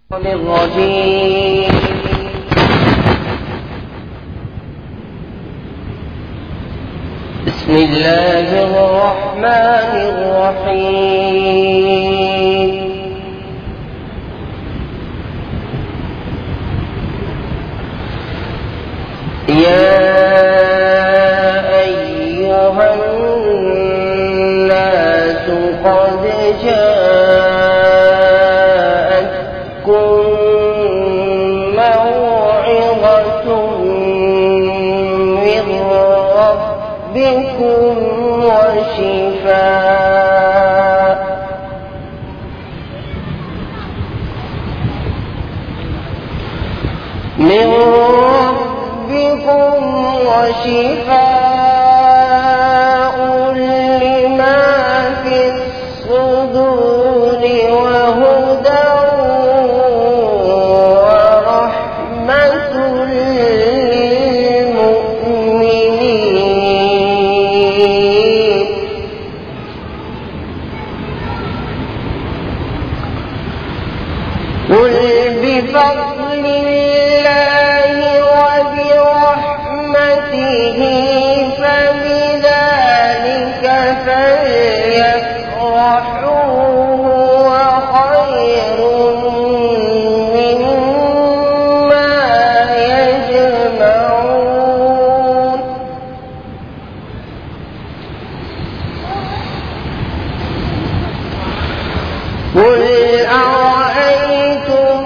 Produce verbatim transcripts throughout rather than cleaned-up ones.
الرجيم. بسم الله الرحمن الرحيم. يا أيها الناس قد جاءتكم موعظة من ربكم وشفاء من ربكم وشفاء لما في الصدور وهدى ورحمة للمؤمنين. قل بفضل الله وبرحمته فبذلك فليفرحوا هو خير مما يجمعون. قل أرأيتم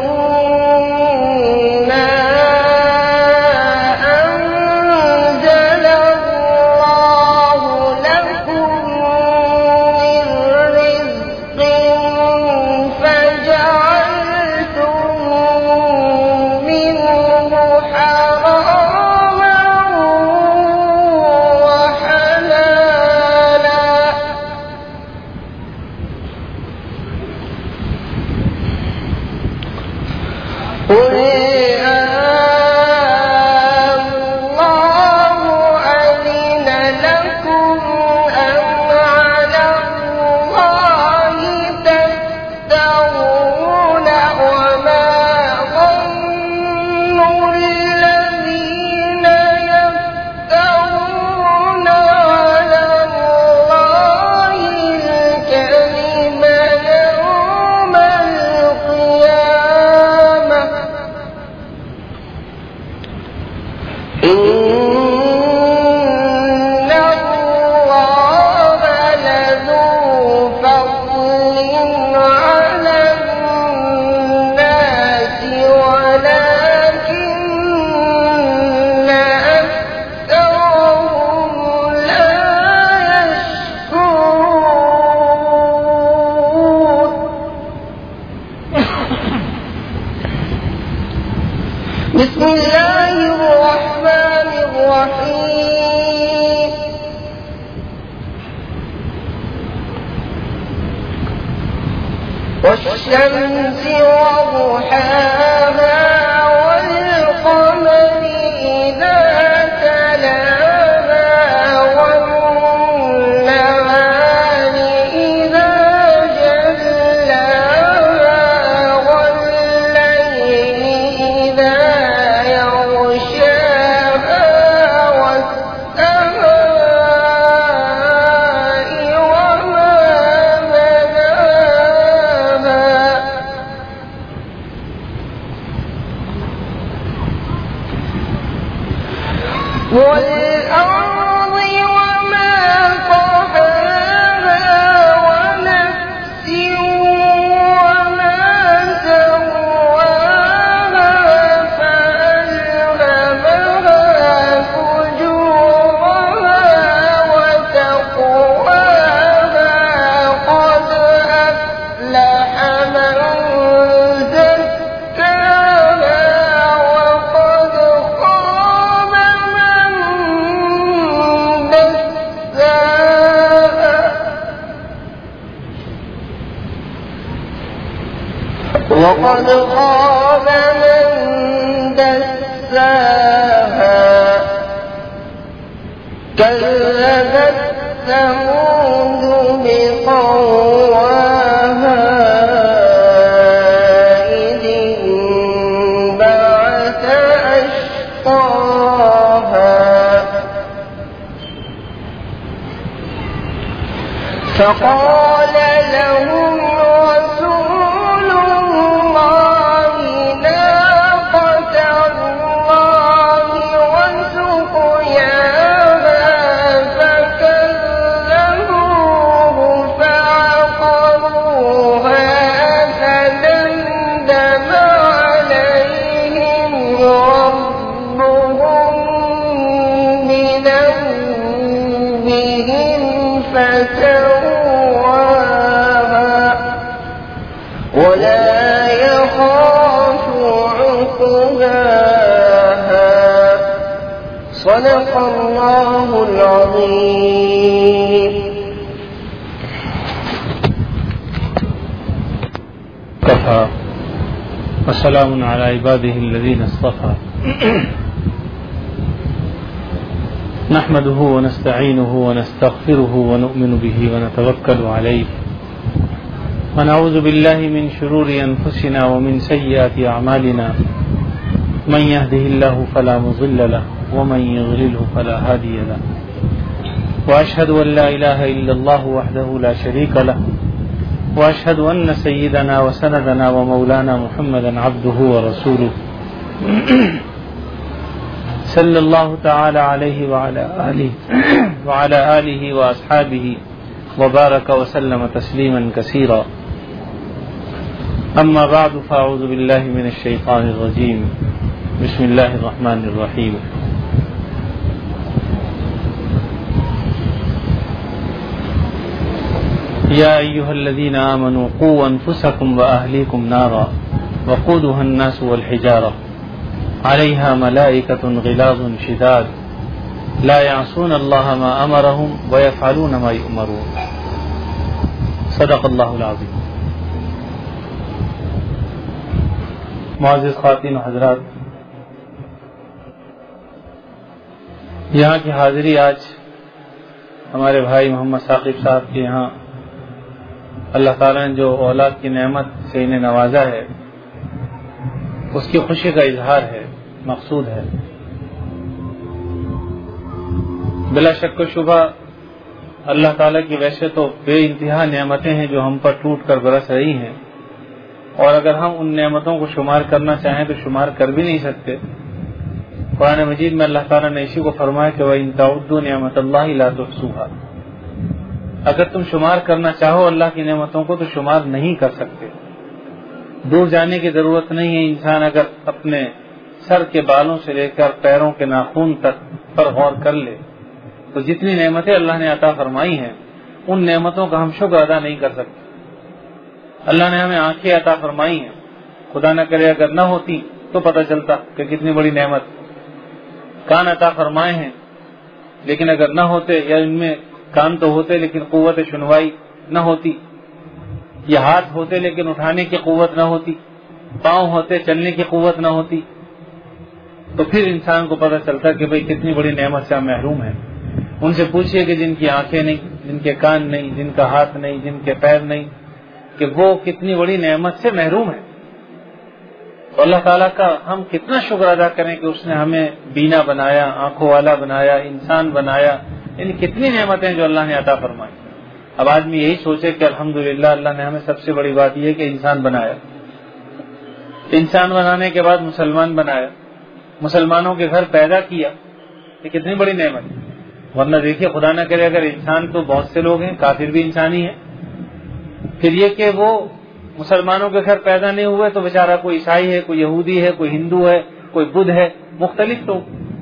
بسم الله الرحمن الرحيم. والشمس وضحاها والقمر إذا تلاها والنهار إذا جلاها والليل إذا والأرض وما طحاها ونفس وما سواها فألهمها فجورها وتقواها قد أفلح من وقد خاب من دساها. كذبت ثمود بطغواها إذ فقال لهم رسول الله ناقة الله وسقياها فكذبوه فعقروها فدمدم عليهم ربهم بذنبهم فسواها ولا يخاف عقباها. صدق الله العظيم. كفى وسلام على عباده الذين اصطفى. نحمده ونستعينه ونستغفره ونؤمن به ونتوكل عليه ونعوذ بالله من شرور أنفسنا ومن سيئات أعمالنا. من يهده الله فلا مضل له ومن يضلله فلا هادي له. وأشهد أن لا إله إلا الله وحده لا شريك له وأشهد أن سيدنا وسندنا ومولانا محمدا عبده ورسوله صلى الله تعالى عليه وعلى آله وعلى آله وأصحابه وبارك وسلم تسليما كثيرا. أما بعد فأعوذ بالله من الشيطان الرجيم. بسم الله الرحمن الرحيم. يا أيها الذين آمنوا قوا أنفسكم وأهليكم نارا وقودها الناس والحجارة عليها ملائكة غلاظ شداد لا يعصون الله ما أمرهم ويفعلون ما يؤمرون. صدق اللہ العظیم. معزز خواتین و حضرات، یہاں کی حاضری آج ہمارے بھائی محمد ثاقب صاحب کے یہاں اللہ تعالیٰ نے جو اولاد کی نعمت سے انہیں نوازا ہے اس کی خوشی کا اظہار ہے، مقصود ہے. بلا شک و شبہ اللہ تعالیٰ کی ویسے تو بے انتہا نعمتیں ہیں جو ہم پر ٹوٹ کر برس رہی ہیں، اور اگر ہم ان نعمتوں کو شمار کرنا چاہیں تو شمار کر بھی نہیں سکتے. قرآن مجید میں اللہ تعالیٰ نے اسی کو فرمایا کہ وَإِن تَعُدُّوا نِعْمَتَ اللَّهِ لَا تُحْصُوهَا. اگر تم شمار کرنا چاہو اللہ کی نعمتوں کو تو شمار نہیں کر سکتے. دور جانے کی ضرورت نہیں ہے. انسان اگر اپنے سر کے بالوں سے لے کر پیروں کے ناخن تک پر غور کر لے تو جتنی نعمتیں اللہ نے عطا فرمائی ہیں ان نعمتوں کا ہم شکر ادا نہیں کر سکتے. اللہ نے ہمیں آنکھیں عطا فرمائی ہیں، خدا نہ کرے اگر نہ ہوتی تو پتہ چلتا کہ کتنی بڑی نعمت. کان عطا فرمائے ہیں لیکن اگر نہ ہوتے، یا ان میں کان تو ہوتے لیکن قوت سنوائی نہ ہوتی، یہ ہاتھ ہوتے لیکن اٹھانے کی قوت نہ ہوتی، پاؤں ہوتے چلنے کی قوت نہ ہوتی، تو پھر انسان کو پتہ چلتا کہ بھئی کتنی بڑی نعمت سے ہم محروم ہیں. ان سے پوچھئے کہ جن کی آنکھیں نہیں، جن کے کان نہیں، جن کا ہاتھ نہیں، جن کے پیر نہیں، کہ وہ کتنی بڑی نعمت سے محروم ہیں. تو اللہ تعالیٰ کا ہم کتنا شکر ادا کریں کہ اس نے ہمیں بینا بنایا، آنکھوں والا بنایا، انسان بنایا. یعنی کتنی نعمتیں جو اللہ نے عطا فرمائی. اب آدمی یہی سوچے کہ الحمدللہ اللہ نے ہمیں سب سے بڑی بات یہ کہ انسان بنایا. انسان بنانے کے بعد مسلمان بنایا، مسلمانوں کے گھر پیدا کیا، یہ کتنی بڑی نعمت. ورنہ دیکھیے خدا نہ کرے اگر انسان تو بہت سے لوگ ہیں، کافر بھی انسان ہی ہے. پھر یہ کہ وہ مسلمانوں کے گھر پیدا نہیں ہوئے تو بیچارہ کوئی عیسائی ہے، کوئی یہودی ہے، کوئی ہندو ہے، کوئی بدھ ہے، مختلف. تو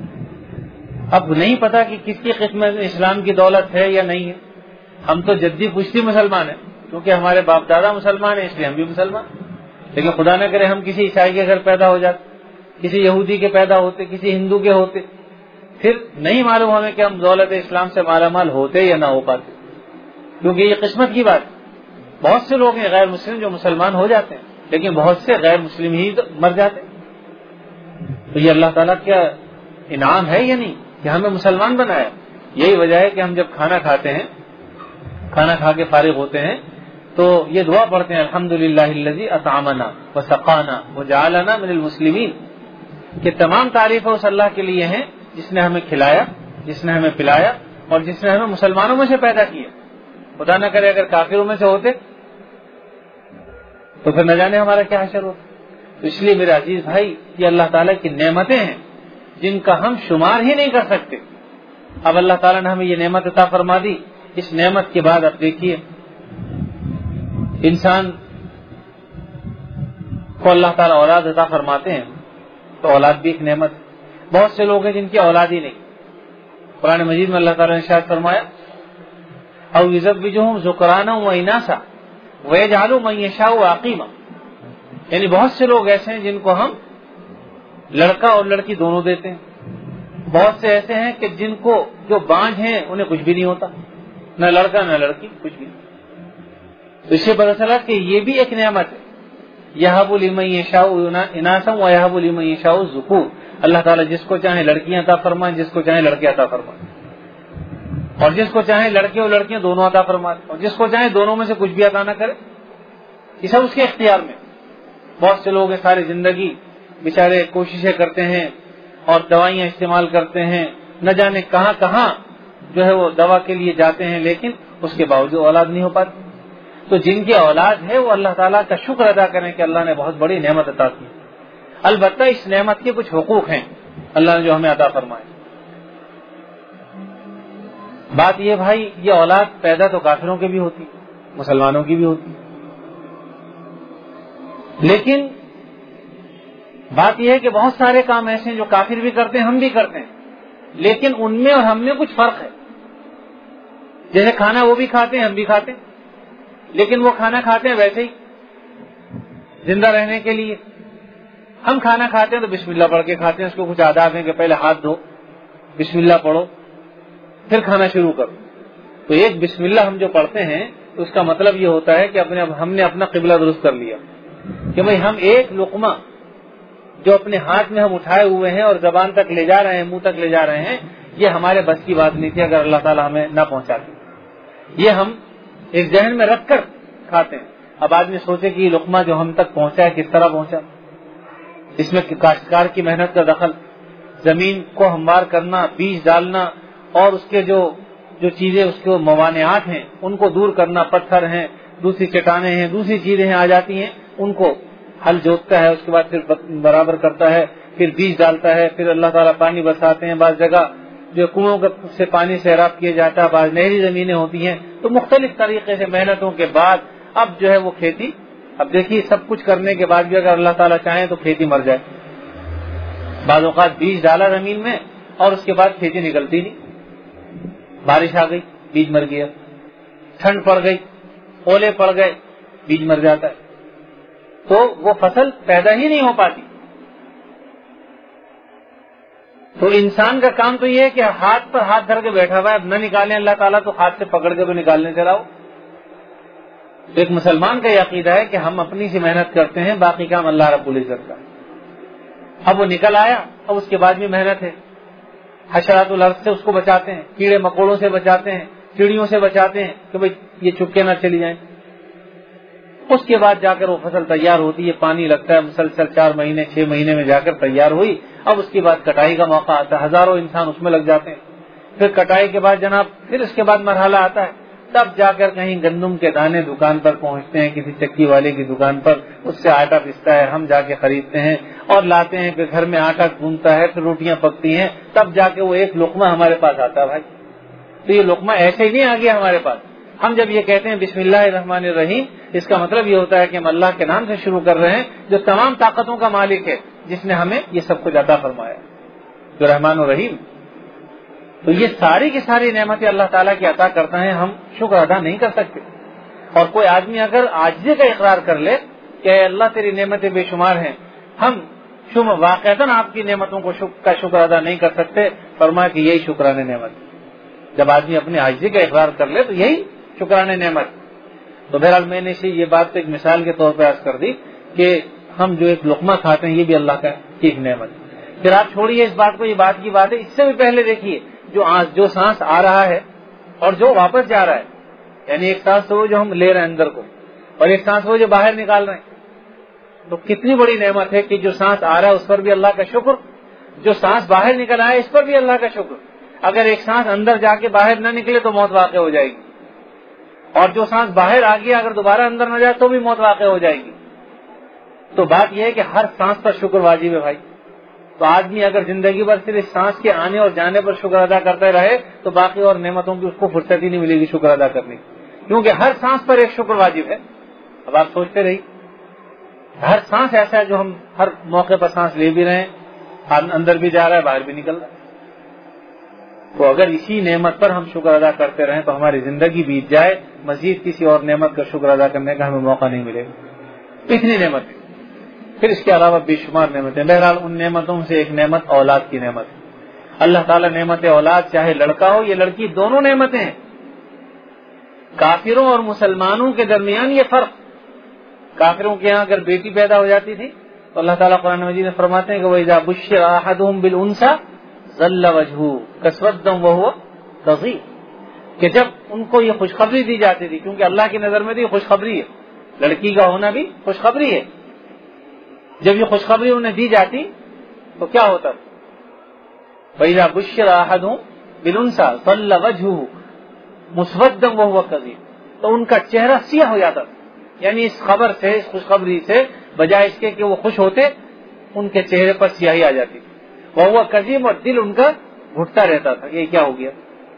اب نہیں پتا کہ کس کی قسمت میں اسلام کی دولت ہے یا نہیں ہے. ہم تو جدی پشتی مسلمان ہیں کیونکہ ہمارے باپ دادا مسلمان ہیں، اس لیے ہم بھی مسلمان. لیکن خدا نہ کرے ہم کسی عیسائی کے گھر پیدا ہو جاتے، کسی یہودی کے پیدا ہوتے، کسی ہندو کے ہوتے، پھر نہیں معلوم ہمیں کہ ہم دولت اسلام سے مالا مال ہوتے یا نہ ہو پاتے، کیونکہ یہ قسمت کی بات. بہت سے لوگ ہیں غیر مسلم جو مسلمان ہو جاتے ہیں، لیکن بہت سے غیر مسلم ہی مر جاتے ہیں. تو یہ اللہ تعالیٰ کیا انعام ہے یا نہیں کہ ہمیں مسلمان بنایا. یہی وجہ ہے کہ ہم جب کھانا کھاتے ہیں، کھانا کھا کے فارغ ہوتے ہیں تو یہ دعا پڑھتے ہیں الحمدللہ الذی اطعمنا وسقانا وجعلنا من المسلمین، کہ تمام تعریفیں اس اللہ کے لیے ہیں جس نے ہمیں کھلایا، جس نے ہمیں پلایا اور جس نے ہمیں مسلمانوں میں سے پیدا کیا. خدا نہ کرے اگر کافروں میں سے ہوتے تو پھر نہ جانے ہمارا کیا حشر ہوتا. تو اس لیے میرے عزیز بھائی یہ اللہ تعالیٰ کی نعمتیں ہیں جن کا ہم شمار ہی نہیں کر سکتے. اب اللہ تعالیٰ نے ہمیں یہ نعمت عطا فرما دی. اس نعمت کے بعد اب دیکھیے انسان کو اللہ تعالیٰ اولاد عطا فرماتے ہیں تو اولاد بھی ایک نعمت. بہت سے لوگ ہیں جن کی اولاد ہی نہیں. قرآن مجید میں اللہ تعالیٰ نے ارشاد فرمایا او یزوجہم ذکرانا و اناسا ویجعل من یشاء عقیما. یعنی بہت سے لوگ ایسے ہیں جن کو ہم لڑکا اور لڑکی دونوں دیتے ہیں. بہت سے ایسے ہیں کہ جن کو جو بانجھ ہیں انہیں کچھ بھی نہیں ہوتا, نہ لڑکا نہ لڑکی کچھ بھی نہیں. تو اس سے پتہ چلا کہ یہ بھی ایک نعمت ہے. یہب لمن یشاء اناسا و یہب لمن یشاء الذکور. اللہ تعالیٰ جس کو چاہے لڑکیاں عطا فرمائیں, جس کو چاہے لڑکے عطا فرمائیں, اور جس کو چاہے لڑکے اور لڑکیاں دونوں عطا فرمائیں, اور جس کو چاہے دونوں میں سے کچھ بھی عطا نہ کرے. یہ سب اس کے اختیار میں. بہت سے لوگ ساری زندگی بیچارے کوششیں کرتے ہیں اور دوائیاں استعمال کرتے ہیں, نہ جانے کہاں کہاں جو ہے وہ دوا کے لیے جاتے ہیں, لیکن اس کے باوجود اولاد نہیں ہو پاتی. تو جن کی اولاد ہے وہ اللہ تعالیٰ کا شکر ادا کریں کہ اللہ نے بہت بڑی نعمت عطا کی. البتہ اس نعمت کے کچھ حقوق ہیں اللہ نے جو ہمیں عطا فرمائے. بات یہ بھائی یہ اولاد پیدا تو کافروں کی بھی ہوتی, مسلمانوں کی بھی ہوتی, لیکن بات یہ ہے کہ بہت سارے کام ایسے ہیں جو کافر بھی کرتے ہیں, ہم بھی کرتے ہیں, لیکن ان میں اور ہم میں کچھ فرق ہے. جیسے کھانا وہ بھی کھاتے ہیں ہم بھی کھاتے ہیں, لیکن وہ کھانا کھاتے ہیں ویسے ہی زندہ رہنے کے لیے. ہم کھانا کھاتے ہیں تو بسم اللہ پڑھ کے کھاتے ہیں. اس کو کچھ آداب ہیں کہ پہلے ہاتھ دھو, بسم اللہ پڑھو, پھر کھانا شروع کرو. تو ایک بسم اللہ ہم جو پڑھتے ہیں تو اس کا مطلب یہ ہوتا ہے کہ اپنے ہم نے اپنا قبلہ درست کر لیا کہ بھئی ہم ایک لقمہ جو اپنے ہاتھ میں ہم اٹھائے ہوئے ہیں اور زبان تک لے جا رہے ہیں, منہ تک لے جا رہے ہیں, یہ ہمارے بس کی بات نہیں تھی اگر اللہ تعالیٰ ہمیں نہ پہنچاتے. یہ ہم ایک ذہن میں رکھ کر کھاتے ہیں. اب آدمی سوچے کہ یہ لقمہ جو ہم تک پہنچا ہے کس طرح پہنچا. اس میں کاشتکار کی محنت کا دخل, زمین کو ہموار کرنا, بیج ڈالنا, اور اس کے جو جو چیزیں اس کے موانعات ہیں ان کو دور کرنا, پتھر ہیں, دوسری چٹانیں ہیں, دوسری چیزیں ہیں آ جاتی ہیں, ان کو ہل جوتتا ہے, اس کے بعد پھر برابر کرتا ہے, پھر بیج ڈالتا ہے, پھر اللہ تعالیٰ پانی برساتے ہیں. بعض جگہ جو کنویں سے پانی سیراب کیا جاتا ہے, بعض نہری زمینیں ہوتی ہیں. تو مختلف طریقے سے محنتوں کے بعد اب جو ہے وہ کھیتی, اب دیکھیے سب کچھ کرنے کے بعد بھی اگر اللہ تعالیٰ چاہیں تو کھیتی مر جائے. بعض اوقات بیج ڈالا زمین میں اور اس کے بعد کھیتی نکلتی نہیں. بارش آ گئی, بیج مر گیا, ٹھنڈ پڑ گئی, اولے پڑ گئے, بیج مر جاتا ہے, تو وہ فصل پیدا ہی نہیں ہو پاتی. تو انسان کا کام تو یہ ہے کہ ہاتھ پر ہاتھ دھر کے بیٹھا ہوا ہے, اب نہ نکالیں اللہ تعالیٰ تو ہاتھ سے پکڑ کے تو نکالنے سے رہو. تو ایک مسلمان کا یہ عقیدہ ہے کہ ہم اپنی سی محنت کرتے ہیں, باقی کام اللہ رب العزت کا. اب وہ نکل آیا, اب اس کے بعد بھی محنت ہے. حشرات الارض سے اس کو بچاتے ہیں, کیڑے مکوڑوں سے بچاتے ہیں, چڑیوں سے بچاتے ہیں کہ بھئی یہ چپکے نہ چلی جائیں. اس کے بعد جا کر وہ فصل تیار ہوتی ہے, پانی لگتا ہے مسلسل, چار مہینے چھ مہینے میں جا کر تیار ہوئی. اب اس کے بعد کٹائی کا موقع آتا ہے, ہزاروں انسان اس میں لگ جاتے ہیں. پھر کٹائی کے بعد جناب پھر اس کے بعد مرحلہ آتا ہے, تب جا کر کہیں گندم کے دانے دکان پر پہنچتے ہیں, کسی چکی والے کی دکان پر, اس سے آٹا پستا ہے, ہم جا کے خریدتے ہیں اور لاتے ہیں, پھر گھر میں آٹا گوندتا ہے, پھر روٹیاں پکتی ہیں, تب جا کے وہ ایک لقمہ ہمارے پاس آتا ہے. بھائی تو یہ لقمہ ایسے ہی نہیں آ گیا ہمارے پاس. ہم جب یہ کہتے ہیں بسم اللہ الرحمن الرحیم, اس کا مطلب یہ ہوتا ہے کہ ہم اللہ کے نام سے شروع کر رہے ہیں جو تمام طاقتوں کا مالک ہے, جس نے ہمیں یہ سب کچھ عطا فرمایا, جو رحمان الرحیم. تو یہ ساری کی ساری نعمتیں اللہ تعالیٰ کی عطا کرتا ہے, ہم شکر ادا نہیں کر سکتے. اور کوئی آدمی اگر عاجزی کا اقرار کر لے کہ اے اللہ تیری نعمتیں بے شمار ہیں, ہم واقعتاً آپ کی نعمتوں کو کا شکر ادا نہیں کر سکتے, فرمایا کہ یہی شکرانے نعمت. جب آدمی اپنی عاجزی کا اقرار کر لے تو یہی شکرانے نعمت. تو بہرحال میں نے یہ بات ایک مثال کے طور پر عرض کر دی کہ ہم جو ایک لقمہ کھاتے ہیں یہ بھی اللہ کا ایک نعمت. پھر آپ چھوڑیے اس بات کو, یہ بات کی بات ہے, اس سے بھی پہلے دیکھیے جو جو سانس آ رہا ہے اور جو واپس جا رہا ہے, یعنی ایک سانس وہ جو ہم لے رہے ہیں اندر کو, اور ایک سانس وہ جو باہر نکال رہے ہیں. تو کتنی بڑی نعمت ہے کہ جو سانس آ رہا ہے اس پر بھی اللہ کا شکر, جو سانس باہر نکل آئے اس پر بھی اللہ کا شکر. اگر ایک سانس اندر جا کے باہر نہ نکلے تو موت واقع ہو جائے گی, اور جو سانس باہر آ گیا اگر دوبارہ اندر نہ جائے تو بھی موت واقع ہو جائے گی. تو بات یہ ہے کہ ہر سانس پر شکر واجب ہے بھائی. تو آدمی اگر زندگی بھر صرف سانس کے آنے اور جانے پر شکر ادا کرتے رہے تو باقی اور نعمتوں کی اس کو فرصت ہی نہیں ملے گی شکر ادا کرنے کی, کیونکہ ہر سانس پر ایک شکر واجب ہے. اب آپ سوچتے رہیے, ہر سانس ایسا ہے جو ہم ہر موقع پر سانس لے بھی رہے ہیں, اندر بھی جا رہا ہے باہر بھی نکل رہا ہے. تو اگر اسی نعمت پر ہم شکر ادا کرتے رہیں تو ہماری زندگی بیت جائے, مزید کسی اور نعمت کا شکر ادا کرنے کا ہمیں موقع نہیں ملے گا. اتنی نعمتیں, پھر اس کے علاوہ بے شمار نعمتیں. بہرحال ان نعمتوں سے ایک نعمت اولاد کی نعمت ہے. اللہ تعالیٰ نعمت اولاد, چاہے لڑکا ہو یا لڑکی, دونوں نعمتیں ہیں. کافروں اور مسلمانوں کے درمیان یہ فرق, کافروں کے ہاں اگر بیٹی پیدا ہو جاتی تھی تو اللہ تعالیٰ قرآن مجید میں فرماتے ہیں کہ وَإِذَا بُشِّرَ أَحَدُهُم بِالْأُنثىٰ ظَلَّ وَجْهُهُ كَسْوَدًّا وَهُوَ كَظِيمٌ, کہ جب ان کو یہ خوشخبری دی جاتی تھی, کیونکہ اللہ کی نظر میں تو یہ خوشخبری ہے, لڑکی کا ہونا بھی خوشخبری ہے, جب یہ خوشخبری انہیں دی جاتی تو کیا ہوتا؟ وَإِذَا بُشِّرَ أَحَدُهُم بِالْأُنثىٰ ظَلَّ وَجْهُهُ مُسْوَدًّا وَهُوَ كَظِيمٌ, تو ان کا چہرہ سیاہ ہو جاتا. یعنی اس خبر سے, اس خوشخبری سے, بجائے اس کے کہ وہ خوش ہوتے, ان کے چہرے پر سیاہی آ جاتی. وَهُوَ كَظِيمٌ, اور دل ان کا گھٹتا رہتا تھا, یہ کیا ہو گیا.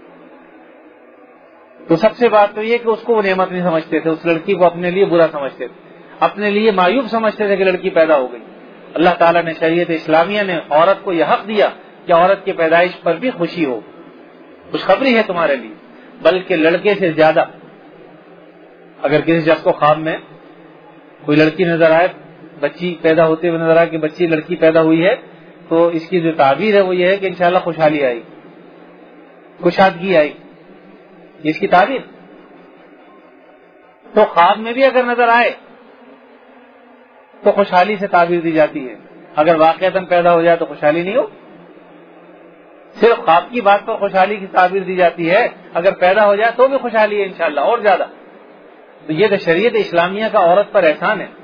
تو سب سے بات تو یہ کہ اس کو وہ نعمت نہیں سمجھتے تھے, اس لڑکی کو اپنے لیے برا سمجھتے تھے, اپنے لیے معیوب سمجھتے تھے کہ لڑکی پیدا ہو گئی. اللہ تعالیٰ نے, شریعت اسلامیہ نے عورت کو یہ حق دیا کہ عورت کی پیدائش پر بھی خوشی ہو, خوشخبری ہے تمہارے لیے. بلکہ لڑکے سے زیادہ اگر کسی شخص کو خواب میں کوئی لڑکی نظر آئے, بچی پیدا ہوتے ہوئے نظر آئے کہ بچی لڑکی پیدا ہوئی ہے, تو اس کی جو تعبیر ہے وہ یہ ہے کہ انشاءاللہ خوشحالی آئی, خوشادگی آئی, اس کی تعبیر. تو خواب میں بھی اگر نظر آئے تو خوشحالی سے تعبیر دی جاتی ہے. اگر واقعتاً پیدا ہو جائے تو خوشحالی نہیں ہو, صرف خواب کی بات پر خوشحالی کی تعبیر دی جاتی ہے, اگر پیدا ہو جائے تو بھی خوشحالی ہے انشاءاللہ اور زیادہ. تو یہ تو شریعت اسلامیہ کا عورت پر احسان ہے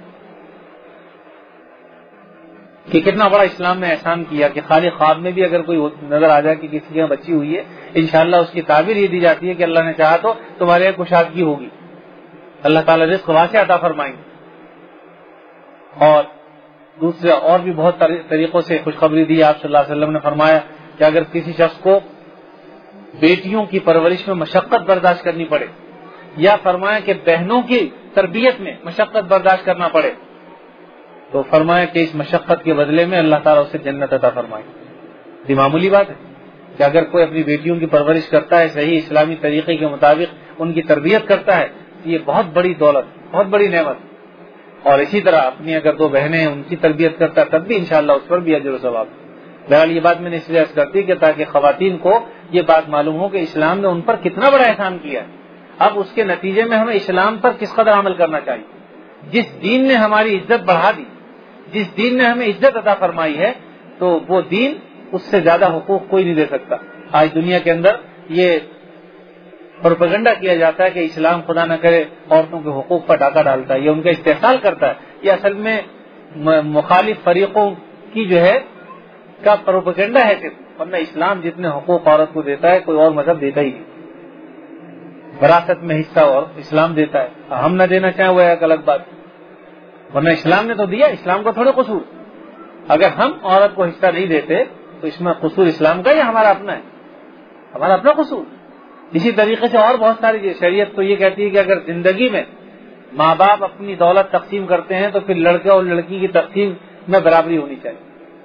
کہ کتنا بڑا اسلام نے احسان کیا کہ خالی خواب میں بھی اگر کوئی نظر آ جائے کہ کسی کے یہاں بچی ہوئی ہے, انشاءاللہ اس کی تعبیر یہ دی جاتی ہے کہ اللہ نے چاہا تو تمہارے یہاں خوشحادگی ہوگی, اللہ تعالیٰ رزق واسع عطا فرمائیں گے. اور دوسرے اور بھی بہت طریقوں سے خوشخبری دی. آپ صلی اللہ علیہ وسلم نے فرمایا کہ اگر کسی شخص کو بیٹیوں کی پرورش میں مشقت برداشت کرنی پڑے, یا فرمایا کہ بہنوں کی تربیت میں مشقت برداشت کرنا پڑے, تو فرمایا کہ اس مشقت کے بدلے میں اللہ تعالیٰ اسے جنت عطا فرمائے. یہ معمولی بات ہے کہ اگر کوئی اپنی بیٹیوں کی پرورش کرتا ہے, صحیح اسلامی طریقے کے مطابق ان کی تربیت کرتا ہے, یہ بہت بڑی دولت, بہت بڑی نعمت. اور اسی طرح اپنی اگر دو بہنیں ان کی تربیت کرتا ہے تب بھی انشاءاللہ اس پر بھی اجر و ثواب. بہرحال یہ بات میں نے اس لیے عرض کرتی کہ تاکہ خواتین کو یہ بات معلوم ہو کہ اسلام نے ان پر کتنا بڑا احسان کیا ہے. اب اس کے نتیجے میں ہمیں اسلام پر کس قدر عمل کرنا چاہیے. جس دین نے ہماری عزت بڑھا دی, جس دین نے ہمیں عزت عطا فرمائی ہے, تو وہ دین اس سے زیادہ حقوق کوئی نہیں دے سکتا. آج دنیا کے اندر یہ پروپیگنڈا کیا جاتا ہے کہ اسلام خدا نہ کرے عورتوں کے حقوق پر ڈاکہ ڈالتا ہے, یہ ان کا استحصال کرتا ہے. یہ اصل میں مخالف فریقوں کی جو ہے کا پروپیگنڈا ہے صرف, ورنہ اسلام جتنے حقوق عورت کو دیتا ہے کوئی اور مذہب دیتا ہی نہیں. وراثت میں حصہ اور اسلام دیتا ہے, ہم نہ دینا چاہیں وہ ایک الگ بات, ورنہ اسلام نے تو دیا, اسلام کا تھوڑے قصور. اگر ہم عورت کو حصہ نہیں دیتے تو اس میں قصور اسلام کا یا ہمارا اپنا ہے؟ ہمارا اپنا قصور. اسی طریقے سے اور بہت ساری شریعت تو یہ کہتی ہے کہ اگر زندگی میں ماں باپ اپنی دولت تقسیم کرتے ہیں تو پھر لڑکے اور لڑکی کی تقسیم میں برابری ہونی چاہیے.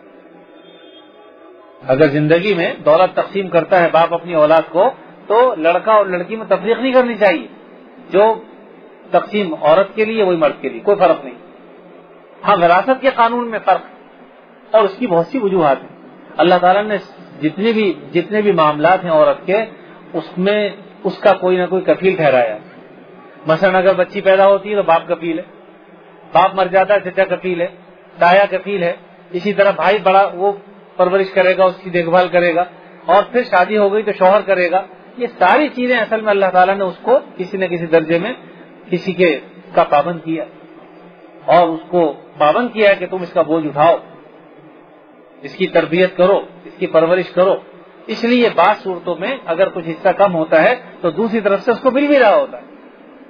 اگر زندگی میں دولت تقسیم کرتا ہے باپ اپنی اولاد کو تو لڑکا اور لڑکی میں تفریق نہیں کرنی چاہیے. جو تقسیم عورت کے لیے وہی مرد کے لیے, کوئی فرق نہیں. ہاں وراثت کے قانون میں فرق اور اس کی بہت سی وجوہات ہیں. اللہ تعالیٰ نے جتنے بھی جتنے بھی معاملات ہیں عورت کے, اس میں اس کا کوئی نہ کوئی کفیل ٹھہرایا. مثلا اگر بچی پیدا ہوتی ہے تو باپ کفیل ہے, باپ مر جاتا ہے چچا کفیل ہے, تایا کفیل ہے. اسی طرح بھائی بڑا وہ پرورش کرے گا, اس کی دیکھ بھال کرے گا, اور پھر شادی ہو گئی تو شوہر کرے گا. یہ ساری چیزیں اصل میں اللہ تعالیٰ نے اس کو کسی نہ کسی درجے میں کسی کے کا پابند کیا, اور اس کو پابند کیا ہے کہ تم اس کا بوجھ اٹھاؤ, اس کی تربیت کرو, اس کی پرورش کرو. اس لیے بعض صورتوں میں اگر کچھ حصہ کم ہوتا ہے تو دوسری طرف سے اس کو مل بھی رہا ہوتا ہے.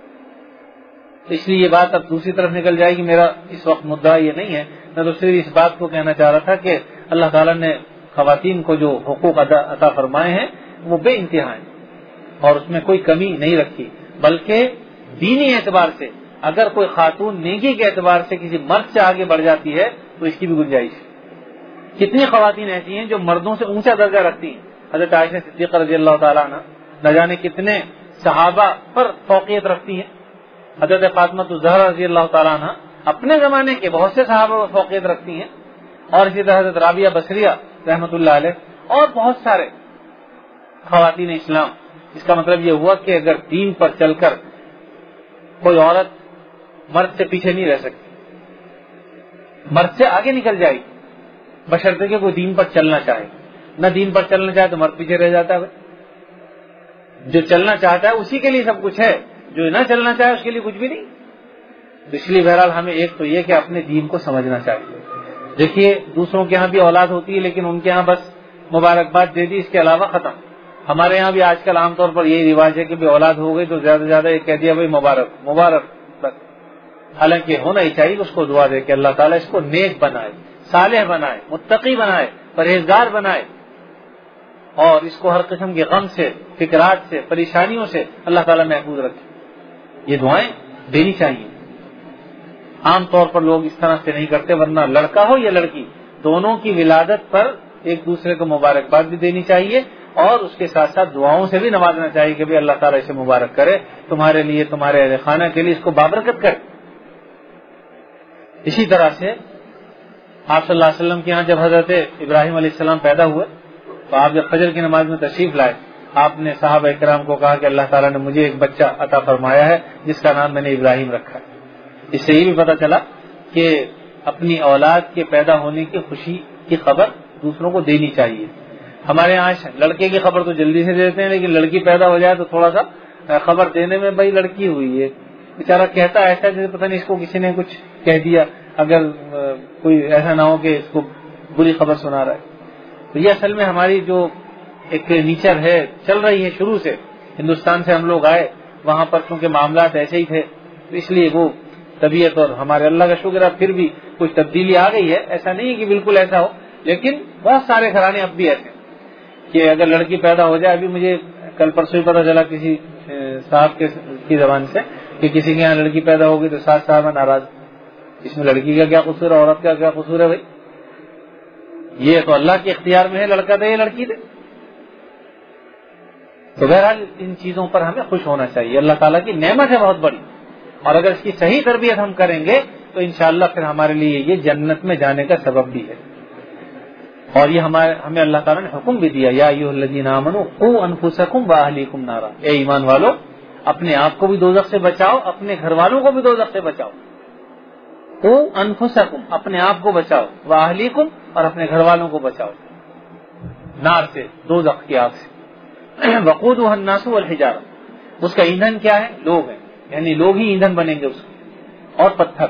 تو اس لیے یہ بات اب دوسری طرف نکل جائے گی. میرا اس وقت مدعا یہ نہیں ہے, میں تو صرف اس بات کو کہنا چاہ رہا تھا کہ اللہ تعالیٰ نے خواتین کو جو حقوق عطا فرمائے ہیں وہ بے انتہا ہیں اور اس میں کوئی کمی نہیں رکھی, بلکہ دینی اعتبار سے اگر کوئی خاتون نیکی کے اعتبار سے کسی مرد سے آگے بڑھ جاتی ہے تو اس کی بھی گنجائش ہے. کتنی خواتین ایسی ہیں جو مردوں سے اونچا درجہ رکھتی ہیں. حضرت عائشہ صدیقہ رضی اللہ تعالیٰ عنہ نہ جانے کتنے صحابہ پر فوقیت رکھتی ہیں. حضرت فاطمہ الزہرا رضی اللہ تعالیٰ عنہ اپنے زمانے کے بہت سے صحابہ پر فوقیت رکھتی ہیں, اور اسی طرح حضرت رابعہ بصریہ رحمۃ اللہ علیہ اور بہت سارے خواتین اسلام. اس کا مطلب یہ ہوا کہ اگر دین پر چل کر کوئی عورت مرد سے پیچھے نہیں رہ سکتی, مرد سے آگے نکل جائے گی, بشرطے کہ کوئی دین پر چلنا چاہے. نہ دین پر چلنا چاہے تو مرد پیچھے رہ جاتا ہے. جو چلنا چاہتا ہے اسی کے لیے سب کچھ ہے, جو نہ چلنا چاہے اس کے لیے کچھ بھی نہیں. تو اس لیے بہرحال ہمیں ایک تو یہ کہ اپنے دین کو سمجھنا چاہیے. دیکھیے دوسروں کے یہاں بھی اولاد ہوتی ہے لیکن ان کے یہاں بس مبارکباد دے دی, اس کے علاوہ ختم. ہمارے یہاں بھی آج کل عام طور پر یہی رواج ہے کہ بھی اولاد ہو گئی تو زیادہ سے زیادہ یہ کہہ دیا بھائی مبارک مبارک بس. حالانکہ ہونا ہی چاہیے اس کو دعا دے کہ اللہ تعالیٰ اس کو نیک بنائے, صالح بنائے, متقی بنائے, پرہیزگار بنائے, اور اس کو ہر قسم کے غم سے, فکرات سے, پریشانیوں سے اللہ تعالیٰ محفوظ رکھے. یہ دعائیں دینی چاہیے. عام طور پر لوگ اس طرح سے نہیں کرتے, ورنہ لڑکا ہو یا لڑکی دونوں کی ولادت پر ایک دوسرے کو مبارکباد بھی دینی چاہیے اور اس کے ساتھ ساتھ دعاؤں سے بھی نوازنا چاہیے کہ بھی اللہ تعالیٰ اسے مبارک کرے, تمہارے لیے, تمہارے اہل خانہ کے لیے اس کو بابرکت کرے. اسی طرح سے آپ صلی اللہ علیہ وسلم کے ہاں جب حضرت ابراہیم علیہ السلام پیدا ہوئے تو آپ جب فجر کی نماز میں تشریف لائے, آپ نے صحابہ کرام کو کہا کہ اللہ تعالیٰ نے مجھے ایک بچہ عطا فرمایا ہے جس کا نام میں نے ابراہیم رکھا ہے. اس سے یہ بھی پتہ چلا کہ اپنی اولاد کے پیدا ہونے کی خوشی کی خبر دوسروں کو دینی چاہیے. ہمارے یہاں لڑکے کی خبر تو جلدی سے دیتے ہیں, لیکن لڑکی پیدا ہو جائے تو تھوڑا سا خبر دینے میں بھائی لڑکی ہوئی ہے, بیچارہ کہتا ہے ایسا جیسے پتہ نہیں اس کو کسی نے کچھ کہہ دیا, اگر کوئی ایسا نہ ہو کہ اس کو بری خبر سنا رہا ہے. تو یہ اصل میں ہماری جو ایک نیچر ہے چل رہی ہے شروع سے, ہندوستان سے ہم لوگ آئے, وہاں پر چونکہ معاملات ایسے ہی تھے تو اس لیے وہ طبیعت, اور ہمارے اللہ کا شکر ہے پھر بھی کچھ تبدیلی آ گئی ہے. ایسا نہیں ہے کہ بالکل ایسا ہو, لیکن بہت سارے گھرانے اب بھی ایسے کہ اگر لڑکی پیدا ہو جائے, ابھی مجھے کل پرسوں ہی پتا چلا کسی صاحب کی زبان سے کہ کسی کے یہاں لڑکی پیدا ہوگی تو ساس صاحب ناراض, اس میں لڑکی کا کیا قصور ہے, عورت کا کیا قصور ہے بھائی, یہ تو اللہ کے اختیار میں ہے, لڑکا دے یا لڑکی دے. تو بہرحال ان چیزوں پر ہمیں خوش ہونا چاہیے. اللہ تعالیٰ کی نعمت ہے بہت بڑی, اور اگر اس کی صحیح تربیت ہم کریں گے تو انشاءاللہ پھر ہمارے لیے یہ جنت میں جانے کا سبب بھی ہے. اور یہ ہمارے ہمیں اللہ تعالیٰ نے حکم بھی دیا, یا ایھا الذین آمنوا قوا انفسکم واہلیکم نارا, اے ایمان والو اپنے آپ کو بھی دوزخ سے بچاؤ, اپنے گھر والوں کو بھی دوزخ سے بچاؤ. قوا انفسکم, اپنے آپ کو بچاؤ, واہلیکم, اور اپنے گھر والوں کو بچاؤ نار سے, دوزخ کی آگ سے. وقودها الناس والحجارہ, اس کا ایندھن کیا ہے, لوگ ہیں, یعنی لوگ ہی ایندھن بنیں گے اس کے, اور پتھر.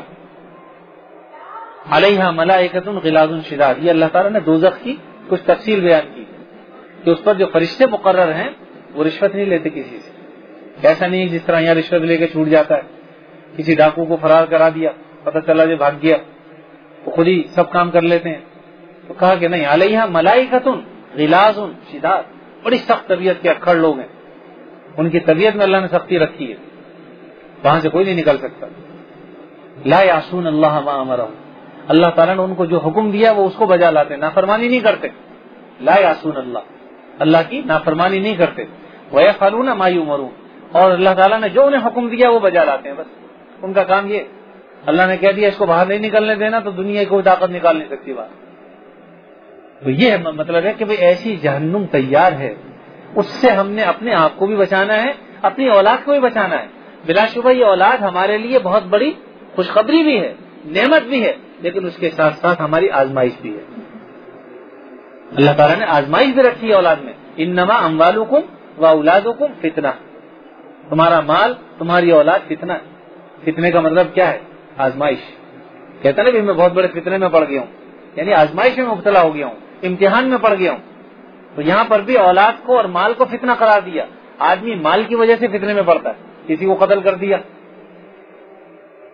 علیہا ملائکۃ غلاظ شداد, یہ اللہ تعالیٰ نے دوزخ کی کچھ تفصیل بیان کی کہ اس پر جو فرشتے مقرر ہیں وہ رشوت نہیں لیتے کسی سے. ایسا نہیں جس طرح یہاں رشوت لے کے چھوٹ جاتا ہے, کسی ڈاکو کو فرار کرا دیا, پتہ چلا جو بھاگ گیا, وہ خود ہی سب کام کر لیتے ہیں. تو کہا کہ نہیں, علیہا ملائکۃ غلاظ شداد, بڑی سخت طبیعت کے اکھڑ لوگ ہیں, ان کی طبیعت میں اللہ نے سختی رکھی ہے, وہاں سے کوئی نہیں نکل سکتا. لا یعصون اللہ ما امرهم, اللہ تعالیٰ نے ان کو جو حکم دیا وہ اس کو بجا لاتے, نافرمانی نہیں کرتے. لا یعصون اللہ, اللہ کی نافرمانی نہیں کرتے. ویفعلون ما یؤمرون, اور اللہ تعالیٰ نے جو انہیں حکم دیا وہ بجا لاتے ہیں, بس ان کا کام یہ. اللہ نے کہہ دیا اس کو باہر نہیں نکلنے دینا تو دنیا کی کوئی طاقت نکال نہیں سکتی باہر. تو یہ مطلب ہے کہ بھئی ایسی جہنم تیار ہے, اس سے ہم نے اپنے آپ کو بھی بچانا ہے, اپنی اولاد کو بھی بچانا ہے. بلا شبہ یہ اولاد ہمارے لیے بہت بڑی خوشخبری بھی ہے, نعمت بھی ہے, لیکن اس کے ساتھ ساتھ ہماری آزمائش بھی ہے. اللہ تعالیٰ نے آزمائش بھی رکھی ہے اولاد میں. انما اموالکم و اولادکم فتنہ, تمہارا مال, تمہاری اولاد فتنہ. فتنے کا مطلب کیا ہے, آزمائش. کہتا نا بھی میں بہت بڑے فتنے میں پڑ گیا ہوں, یعنی آزمائش میں مبتلا ہو گیا ہوں, امتحان میں پڑ گیا ہوں. تو یہاں پر بھی اولاد کو اور مال کو فتنہ قرار دیا. آدمی مال کی وجہ سے فتنے میں پڑتا ہے, کسی کو قتل کر دیا,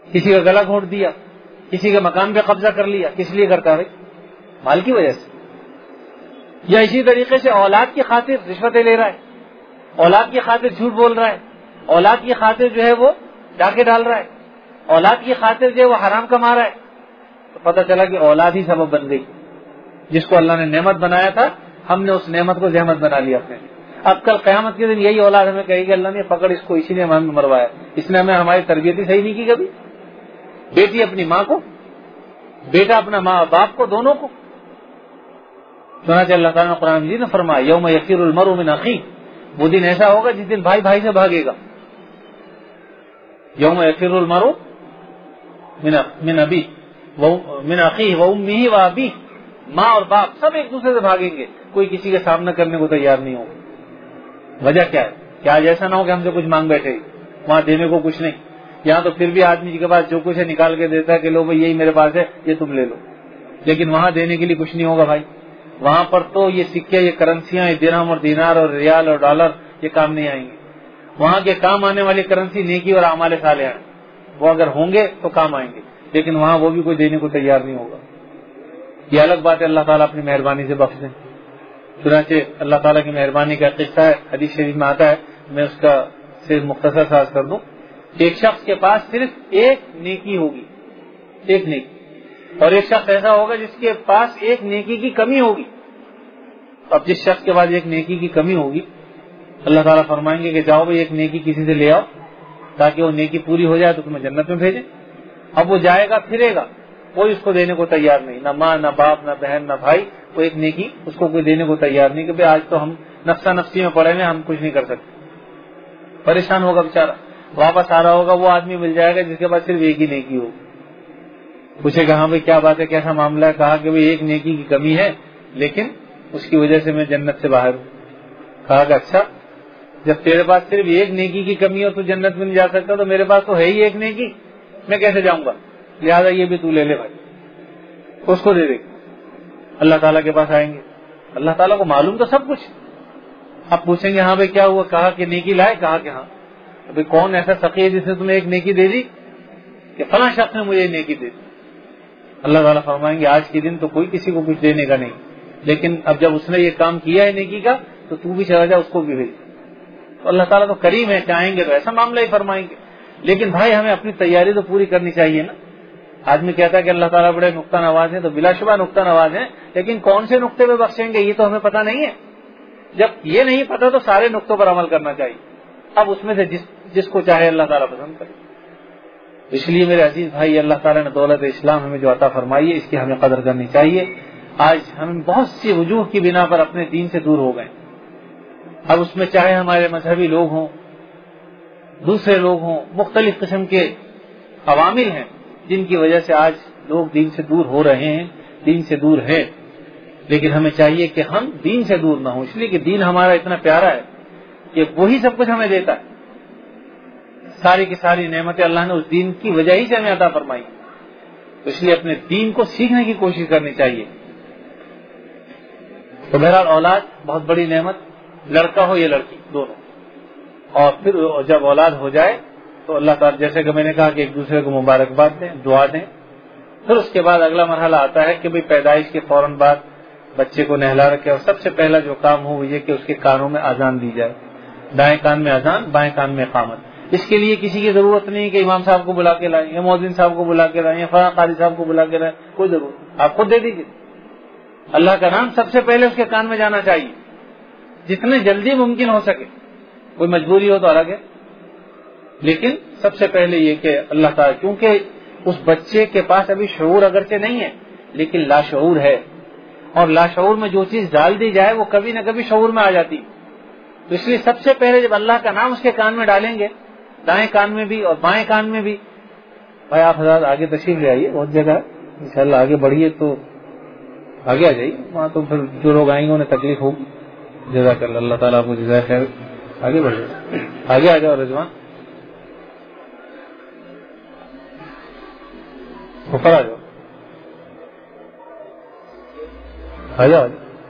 کسی کا گلا گھونٹ دیا, کسی کے مکان پہ قبضہ کر لیا, کس لیے کرتا ہے بھائی؟ مال کی وجہ سے. یا اسی طریقے سے اولاد کی خاطر رشوتیں لے رہا ہے, اولاد کی خاطر جھوٹ بول رہا ہے, اولاد کی خاطر جو ہے وہ ڈاکے ڈال رہا ہے, اولاد کی خاطر جو ہے وہ حرام کما رہا ہے, تو پتہ چلا کہ اولاد ہی سبب بن گئی. جس کو اللہ نے نعمت بنایا تھا ہم نے اس نعمت کو زحمت بنا لیا اپنے. اب کل قیامت کے دن یہی اولاد ہمیں کہے گی اللہ نے پکڑ اس کو, اسی نے ہمیں مروایا, اس نے ہمیں ہماری تربیت ہی صحیح نہیں کی کبھی. بیٹی اپنی ماں کو, بیٹا اپنا ماں باپ کو, دونوں کو. چنانچہ اللہ تعالیٰ نے قرآن مجید نے فرمایا یوم یفر المرء من اخیہ, وہ دن ایسا ہوگا جس دن بھائی بھائی سے بھاگے گا. یوم یفر المرء من ابی من اخیہ و امہ و ابیہ, ماں اور باپ سب ایک دوسرے سے بھاگیں گے, کوئی کسی کا سامنا کرنے کو تیار نہیں ہوگا. وجہ کیا ہے؟ کہ آج ایسا نہ ہو کہ ہم سے کچھ مانگ بیٹھے, وہاں دینے کو کچھ نہیں. یہاں تو پھر بھی آدمی کے پاس جو کچھ ہے نکال کے دیتا ہے کہ لو بھائی یہی میرے پاس ہے, یہ تم لے لو, لیکن وہاں دینے کے لیے کچھ نہیں ہوگا بھائی. وہاں پر تو یہ سکے, یہ کرنسیاں, یہ درہم اور دینار اور ریال اور ڈالر یہ کام نہیں آئیں گے. وہاں کے کام آنے والی کرنسی نیکی اور اعمال صالحہ, وہ اگر ہوں گے تو کام آئیں گے, لیکن وہاں وہ بھی کوئی دینے کو تیار نہیں ہوگا. یہ الگ بات ہے, اللہ تعالیٰ اپنی مہربانی سے بخش دیں. چنانچہ اللہ تعالیٰ کی مہربانی کا قصہ ہے, حدیث شریف میں آتا ہے, میں اس کا صرف مختصر سا عرض کر دوں. ایک شخص کے پاس صرف ایک نیکی ہوگی, ایک نیکی, اور ایک شخص ایسا ہوگا جس کے پاس ایک نیکی کی کمی ہوگی. اب جس شخص کے پاس ایک نیکی کی کمی ہوگی اللہ تعالیٰ فرمائیں گے کہ جاؤ بھائی ایک نیکی کسی سے لے آؤ تاکہ وہ نیکی پوری ہو جائے تو تمہیں جنت میں بھیجیں. اب وہ جائے گا پھرے گا, کوئی اس کو دینے کو تیار نہیں, نہ ماں نہ باپ نہ بہن نہ بھائی, وہ ایک نیکی اس کو کوئی دینے کو تیار نہیں کہ بھائی آج تو ہم نفسا نفسی میں پڑے ہیں, ہم کچھ نہیں کر سکتے. پریشان ہوگا بیچارہ, واپس آ رہا ہوگا وہ آدمی مل جائے گا جس کے پاس صرف ایک ہی نیکی ہو. پوچھے گا ہاں بھائی کیا بات ہے, کیسا معاملہ ہے؟ کہا کہ بھائی ایک نیکی کی کمی ہے لیکن اس کی وجہ سے میں جنت سے باہر ہوں. کہا کہ اچھا, جب تیرے پاس صرف ایک نیکی کی کمی ہو تو جنت میں نہیں جا سکتا, تو میرے پاس تو ہے ہی ایک نیکی, میں کیسے جاؤں گا؟ لہٰذا یہ بھی تو لے لے بھائی, اس کو دے دے. اللہ تعالیٰ کے پاس آئیں گے, اللہ تعالیٰ کو معلوم تو سب کچھ. اب پوچھیں گے ہاں بھائی کیا ہوا؟ کہا کہ نیکی لائے. کہا کہ ہاں. بھائی کون ایسا سخی ہے جس نے تمہیں ایک نیکی دے دی؟ کہ فلاں شخص نے مجھے نیکی دے دی. اللہ تعالیٰ فرمائیں گے آج کے دن تو کوئی کسی کو کچھ دینے کا نہیں, لیکن اب جب اس نے یہ کام کیا ہے نیکی کا تو تو بھی چلا جا, اس کو بھی بھیج. تو اللہ تعالیٰ تو کریم ہے, چاہیں گے تو ایسا معاملہ ہی فرمائیں گے. لیکن بھائی ہمیں اپنی تیاری تو پوری کرنی چاہیے نا. آدمی کہتا ہے کہ اللہ تعالیٰ بڑے نقطہ نواز ہیں, تو بلا شبہ نقطہ نواز ہیں, لیکن کون سے نقطے پہ بخشیں گے یہ تو ہمیں پتہ نہیں ہے. جب یہ نہیں پتہ تو سارے نقطوں پر عمل کرنا چاہیے. اب اس میں سے جس جس کو چاہے اللہ تعالیٰ پسند کرے. اس لیے میرے عزیز بھائی, اللہ تعالیٰ نے دولت اسلام ہمیں جو عطا فرمائی ہے اس کی ہمیں قدر کرنی چاہیے. آج ہم بہت سی وجوہ کی بنا پر اپنے دین سے دور ہو گئے. اب اس میں چاہے ہمارے مذہبی لوگ ہوں, دوسرے لوگ ہوں, مختلف قسم کے عوامل ہیں جن کی وجہ سے آج لوگ دین سے دور ہو رہے ہیں, دین سے دور ہیں. لیکن ہمیں چاہیے کہ ہم دین سے دور نہ ہوں, اس لیے کہ دین ہمارا اتنا پیارا ہے کہ وہی سب کچھ ہمیں دیتا ہے. ساری کی ساری نعمتیں اللہ نے اس دین کی وجہ ہی سے ہمیں عطا فرمائی. تو اس لیے اپنے دین کو سیکھنے کی کوشش کرنی چاہیے. تو بہرحال اولاد بہت بڑی نعمت, لڑکا ہو یا لڑکی دونوں. اور پھر جب اولاد ہو جائے تو اللہ تعالیٰ, جیسے کہ میں نے کہا کہ ایک دوسرے کو مبارکباد دیں, دعا دیں. پھر اس کے بعد اگلا مرحلہ آتا ہے کہ بھئی پیدائش کے فوراً بعد بچے کو نہلا رکھے, اور سب سے پہلا جو کام ہو وہ یہ کہ اس کے کانوں میں اذان دی جائے. دائیں کان میں اذان, بائیں کان میں اقامت. اس کے لیے کسی کی ضرورت نہیں کہ امام صاحب کو بلا کے لائیں, یا مؤذن صاحب کو بلا کے لائیں, یا فلاں قاری صاحب کو بلا کے لائیں, کوئی ضرورت, آپ خود دے دیجیے. اللہ کا نام سب سے پہلے اس کے کان میں جانا چاہیے جتنے جلدی ممکن ہو سکے. کوئی مجبوری ہو تو الگ ہے, لیکن سب سے پہلے یہ کہ اللہ تعالیٰ, کیونکہ اس بچے کے پاس ابھی شعور اگرچہ نہیں ہے لیکن لاشعور ہے, اور لاشعور میں جو چیز ڈال دی جائے وہ کبھی نہ کبھی شعور میں آ جاتی. تو اس لیے سب سے پہلے جب اللہ کا نام اس کے کان میں ڈالیں گے, دائیں کان میں بھی اور بائیں کان میں بھی. بھائی آپ حضرات آگے تشریف لے آئیے, بہت جگہ ہے, انشاءاللہ آگے بڑھیے تو آگے آ جائیے, وہاں تو پھر جو لوگ آئیں گے انہیں تکلیف ہوگی. جزاک اللہ, اللہ تعالیٰ آپ کو جزائے خیر. آگے بڑھ جائے, آگے آ جاؤ رضوان, اوپر آ جاؤ, آ جاؤ.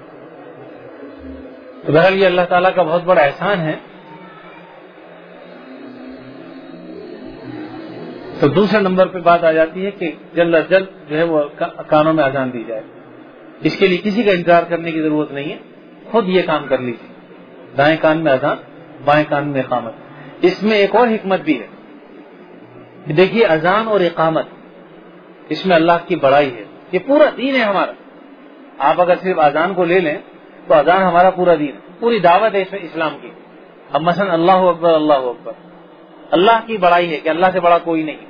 تو بہرحال یہ اللہ تعالیٰ کا بہت بڑا احسان ہے. تو دوسرے نمبر پہ بات آ جاتی ہے کہ جلد از جلد جو ہے وہ کانوں میں اذان دی جائے. اس کے لیے کسی کا انتظار کرنے کی ضرورت نہیں ہے, خود یہ کام کر لیجیے. دائیں کان میں اذان, بائیں کان میں اقامت. اس میں ایک اور حکمت بھی ہے. دیکھیے اذان اور اقامت اس میں اللہ کی بڑائی ہے. یہ پورا دین ہے ہمارا. آپ اگر صرف اذان کو لے لیں تو اذان ہمارا پورا دین ہے, پوری دعوت ہے اس میں اسلام کی. اب مثلا اللہ اکبر اللہ اکبر, اللہ کی بڑائی ہے کہ اللہ سے بڑا کوئی نہیں,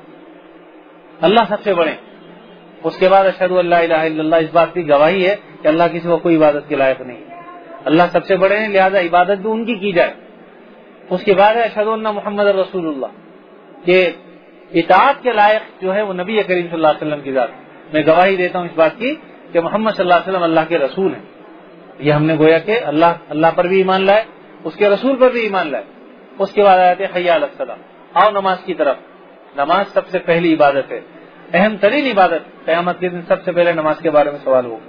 اللہ سب سے بڑے. اس کے بعد اشہد ان لا الہ الا اللہ, اس بات کی گواہی ہے کہ اللہ کسی کو کوئی عبادت کے لائق نہیں, اللہ سب سے بڑے ہیں, لہذا عبادت بھی ان کی کی جائے. اس کے بعد ہے اشہد ان محمد رسول اللہ, کہ اطاعت کے لائق جو ہے وہ نبی کریم صلی اللہ علیہ وسلم کی ذات. میں گواہی دیتا ہوں اس بات کی کہ محمد صلی اللہ علیہ وسلم اللہ کے رسول ہیں. یہ ہم نے گویا کہ اللہ اللہ پر بھی ایمان لائے, اس کے رسول پر بھی ایمان لائے. اس کے بعد آتے ہیں حی علی الصلاۃ, آؤ نماز کی طرف. نماز سب سے پہلی عبادت ہے, اہم ترین عبادت. قیامت کے دن سب سے پہلے نماز کے بارے میں سوال ہوگا,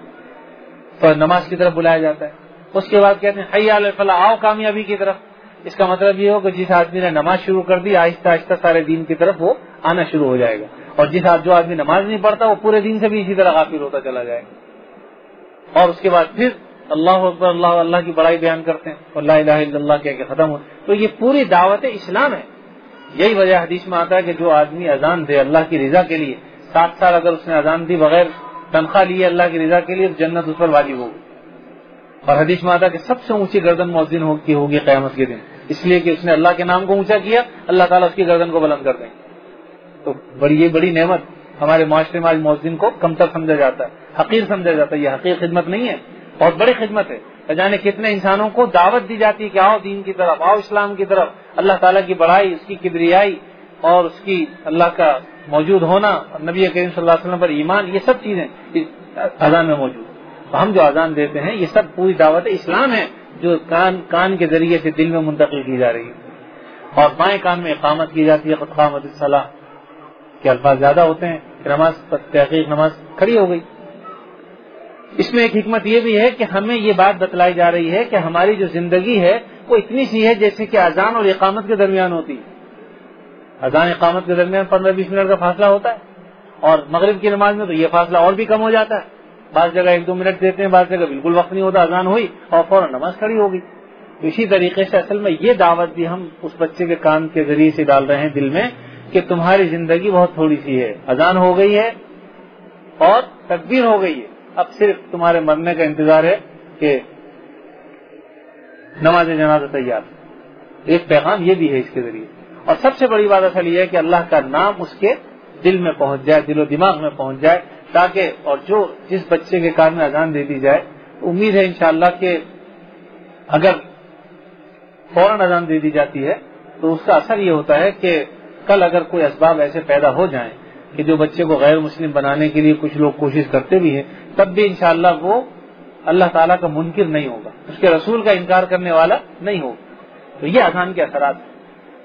تو نماز کی طرف بلایا جاتا ہے. اس کے بعد کہتے ہیں حی علی الفلاح, آؤ کامیابی کی طرف. اس کا مطلب یہ ہو کہ جس آدمی نے نماز شروع کر دی, آہستہ آہستہ سارے دین کی طرف وہ آنا شروع ہو جائے گا. اور جس جو آدمی نماز نہیں پڑھتا وہ پورے دین سے بھی اسی طرح غافل ہوتا چلا جائے گا. اور اس کے بعد پھر اللہ اکبر اللہ اللہ کی بڑائی بیان کرتے ہیں اور لا الہ الا اللہ کہہ کے ختم ہو. تو یہ پوری دعوت اسلام ہے. یہی وجہ حدیث میں آتا ہے کہ جو آدمی اذان دے اللہ کی رضا کے لیے, سات سال اگر اس نے اذان دی بغیر تنخواہ لیے اللہ کی رضا کے لیے, جنت اس پر واجب ہوگی. اور حدیث میں آتا ہے کہ سب سے اونچی گردن مؤذن کی ہوگی قیامت کے دن, اس لیے کہ اس نے اللہ کے نام کو اونچا کیا, اللہ تعالیٰ اس کی گردن کو بلند کر دیں. تو بڑی یہ بڑی نعمت ہمارے معاشرے میں آج مؤذن کو کم تر سمجھا جاتا ہے, حقیر سمجھا جاتا ہے. یہ حقیر خدمت نہیں ہے, بہت بڑی خدمت ہے. جانے کتنے انسانوں کو دعوت دی جاتی ہے کہ آؤ دین کی طرف, آؤ اسلام کی طرف. اللہ تعالیٰ کی بڑائی, اس کی کبریائی اور اس کی اللہ کا موجود ہونا, نبی کریم صلی اللہ علیہ وسلم پر ایمان, یہ سب چیزیں اذان میں موجود. تو ہم جو اذان دیتے ہیں یہ سب پوری دعوت اسلام ہے جو کان کان کے ذریعے سے دل میں منتقل کی جا رہی ہے. اور بائیں کان میں اقامت کی جاتی ہے, قد قامت الصلاۃ کے الفاظ زیادہ ہوتے ہیں کہ نماز پر تحقیق نماز کھڑی ہو گئی. اس میں ایک حکمت یہ بھی ہے کہ ہمیں یہ بات بتلائی جا رہی ہے کہ ہماری جو زندگی ہے وہ اتنی سی ہے جیسے کہ اذان اور اقامت کے درمیان ہوتی ہے. اذان اقامت کے درمیان پندرہ بیس منٹ کا فاصلہ ہوتا ہے, اور مغرب کی نماز میں تو یہ فاصلہ اور بھی کم ہو جاتا ہے. بعض جگہ ایک دو منٹ دیتے ہیں, بعض جگہ بالکل وقت نہیں ہوتا, اذان ہوئی اور فوراً نماز کھڑی ہوگی. اسی طریقے سے اصل میں یہ دعوت بھی ہم اس بچے کے کان کے ذریعے سے ڈال رہے ہیں دل میں کہ تمہاری زندگی بہت تھوڑی سی ہے. اذان ہو گئی ہے اور تکبیر ہو گئی ہے, اب صرف تمہارے مرنے کا انتظار ہے کہ نماز جنازہ تیار. ایک پیغام یہ بھی ہے اس کے ذریعے. اور سب سے بڑی بات اصل یہ ہے کہ اللہ کا نام اس کے دل میں پہنچ جائے, دل و دماغ میں پہنچ جائے, تاکہ اور جو جس بچے کے کان میں اذان دے دی جائے, امید ہے انشاءاللہ کہ اگر فوراً اذان دے دی جاتی ہے تو اس کا اثر یہ ہوتا ہے کہ کل اگر کوئی اسباب ایسے پیدا ہو جائیں کہ جو بچے کو غیر مسلم بنانے کے لیے کچھ لوگ کوشش کرتے بھی ہیں, تب بھی انشاءاللہ وہ اللہ تعالیٰ کا منکر نہیں ہوگا, اس کے رسول کا انکار کرنے والا نہیں ہوگا. تو یہ اذان کے اثرات ہیں.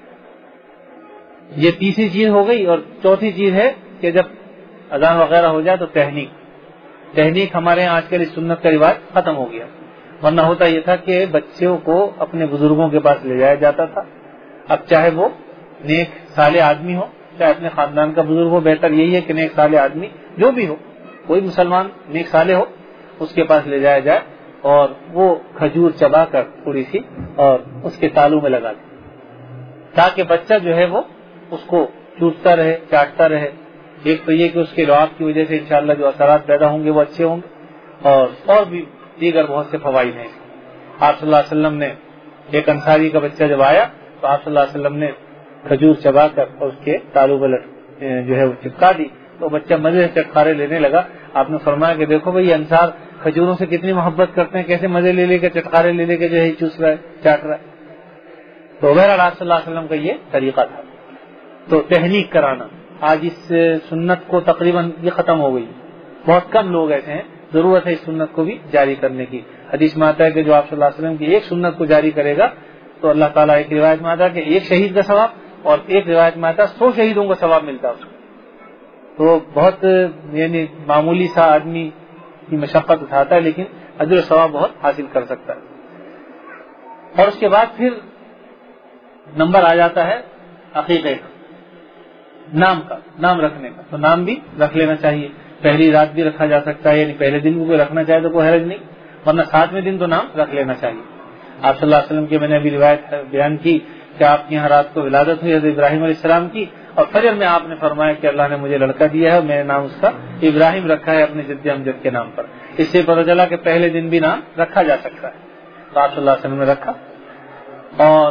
یہ تیسری چیز ہو گئی. اور چوتھی چیز ہے کہ جب اذان وغیرہ ہو جائے تو تہنیک. تہنیک ہمارے یہاں آج کل اس سنت کا رواج ختم ہو گیا, ورنہ ہوتا یہ تھا کہ بچوں کو اپنے بزرگوں کے پاس لے جایا جاتا تھا. اب چاہے وہ نیک صالح آدمی ہو, چاہے اپنے خاندان کا بزرگ ہو, بہتر یہی ہے کہ نیک صالح آدمی جو بھی ہو, کوئی مسلمان نیک صالح ہو, اس کے پاس لے جایا جائے اور وہ کھجور چبا کر تھوڑی سی اور اس کے تالو میں لگا دے, تاکہ بچہ جو ہے وہ اس کو چوٹتا رہے, چاٹتا رہے. ایک تو یہ کہ اس کے لعاب کی وجہ سے انشاءاللہ جو اثرات پیدا ہوں گے وہ اچھے ہوں گے, اور اور بھی دیگر بہت سے فوائد ہیں. آپ صلی اللہ علیہ وسلم نے, ایک انصاری کا بچہ جب آیا تو آپ صلی اللہ علیہ وسلم نے کھجور چبا کر اور اس کے تالو پر جو ہے وہ چپکا دی, تو بچہ مزے سے چٹکارے لینے لگا. آپ نے فرمایا کہ دیکھو بھائی انصار کھجوروں سے کتنی محبت کرتے ہیں, کیسے مزے لے لے کے چٹکارے لے لے کے جو ہے چوس رہا ہے, چاٹ رہا ہے. تو بہرحال آپ صلی اللہ علیہ وسلم کا یہ طریقہ تھا. تو تہنیک کرانا آج اس سنت کو تقریباً یہ ختم ہو گئی, بہت کم لوگ ایسے ہیں. ضرورت ہے اس سنت کو بھی جاری کرنے کی. حدیث میں آتا ہے کہ جو آپ صلی اللہ علیہ وسلم کی ایک سنت کو جاری کرے گا تو اللہ تعالیٰ, ایک روایت میں آتا ہے کہ ایک شہید کا ثواب, اور ایک روایت میں آتا ہے سو شہیدوں کا ثواب ملتا ہے اس کو. تو بہت یعنی معمولی سا آدمی کی مشقت اٹھاتا ہے لیکن اجر و ثواب بہت حاصل کر سکتا ہے. اور اس کے بعد پھر نمبر آ جاتا ہے عقیقے کا. نام کا، نام رکھنے کا، تو نام بھی رکھ لینا چاہیے. پہلی رات بھی رکھا جا سکتا ہے، یعنی پہلے دن کو کوئی رکھنا چاہے تو کوئی حرج نہیں، ورنہ ساتویں دن تو نام رکھ لینا چاہیے. آپ صلی اللہ علیہ وسلم کی میں نے ابھی روایت بیان کی کہ آپ کے یہاں رات کو ولادت ہوئی حضرت ابراہیم علیہ السلام کی، اور فجر میں آپ نے فرمایا کہ اللہ نے مجھے لڑکا دیا ہے، میں نے نام اس کا ابراہیم رکھا ہے اپنے جد امجد کے نام پر. اس سے پتہ چلا کہ پہلے دن بھی نام رکھا جا سکتا ہے، تو آپ صلی اللہ علیہ وسلم نے رکھا. اور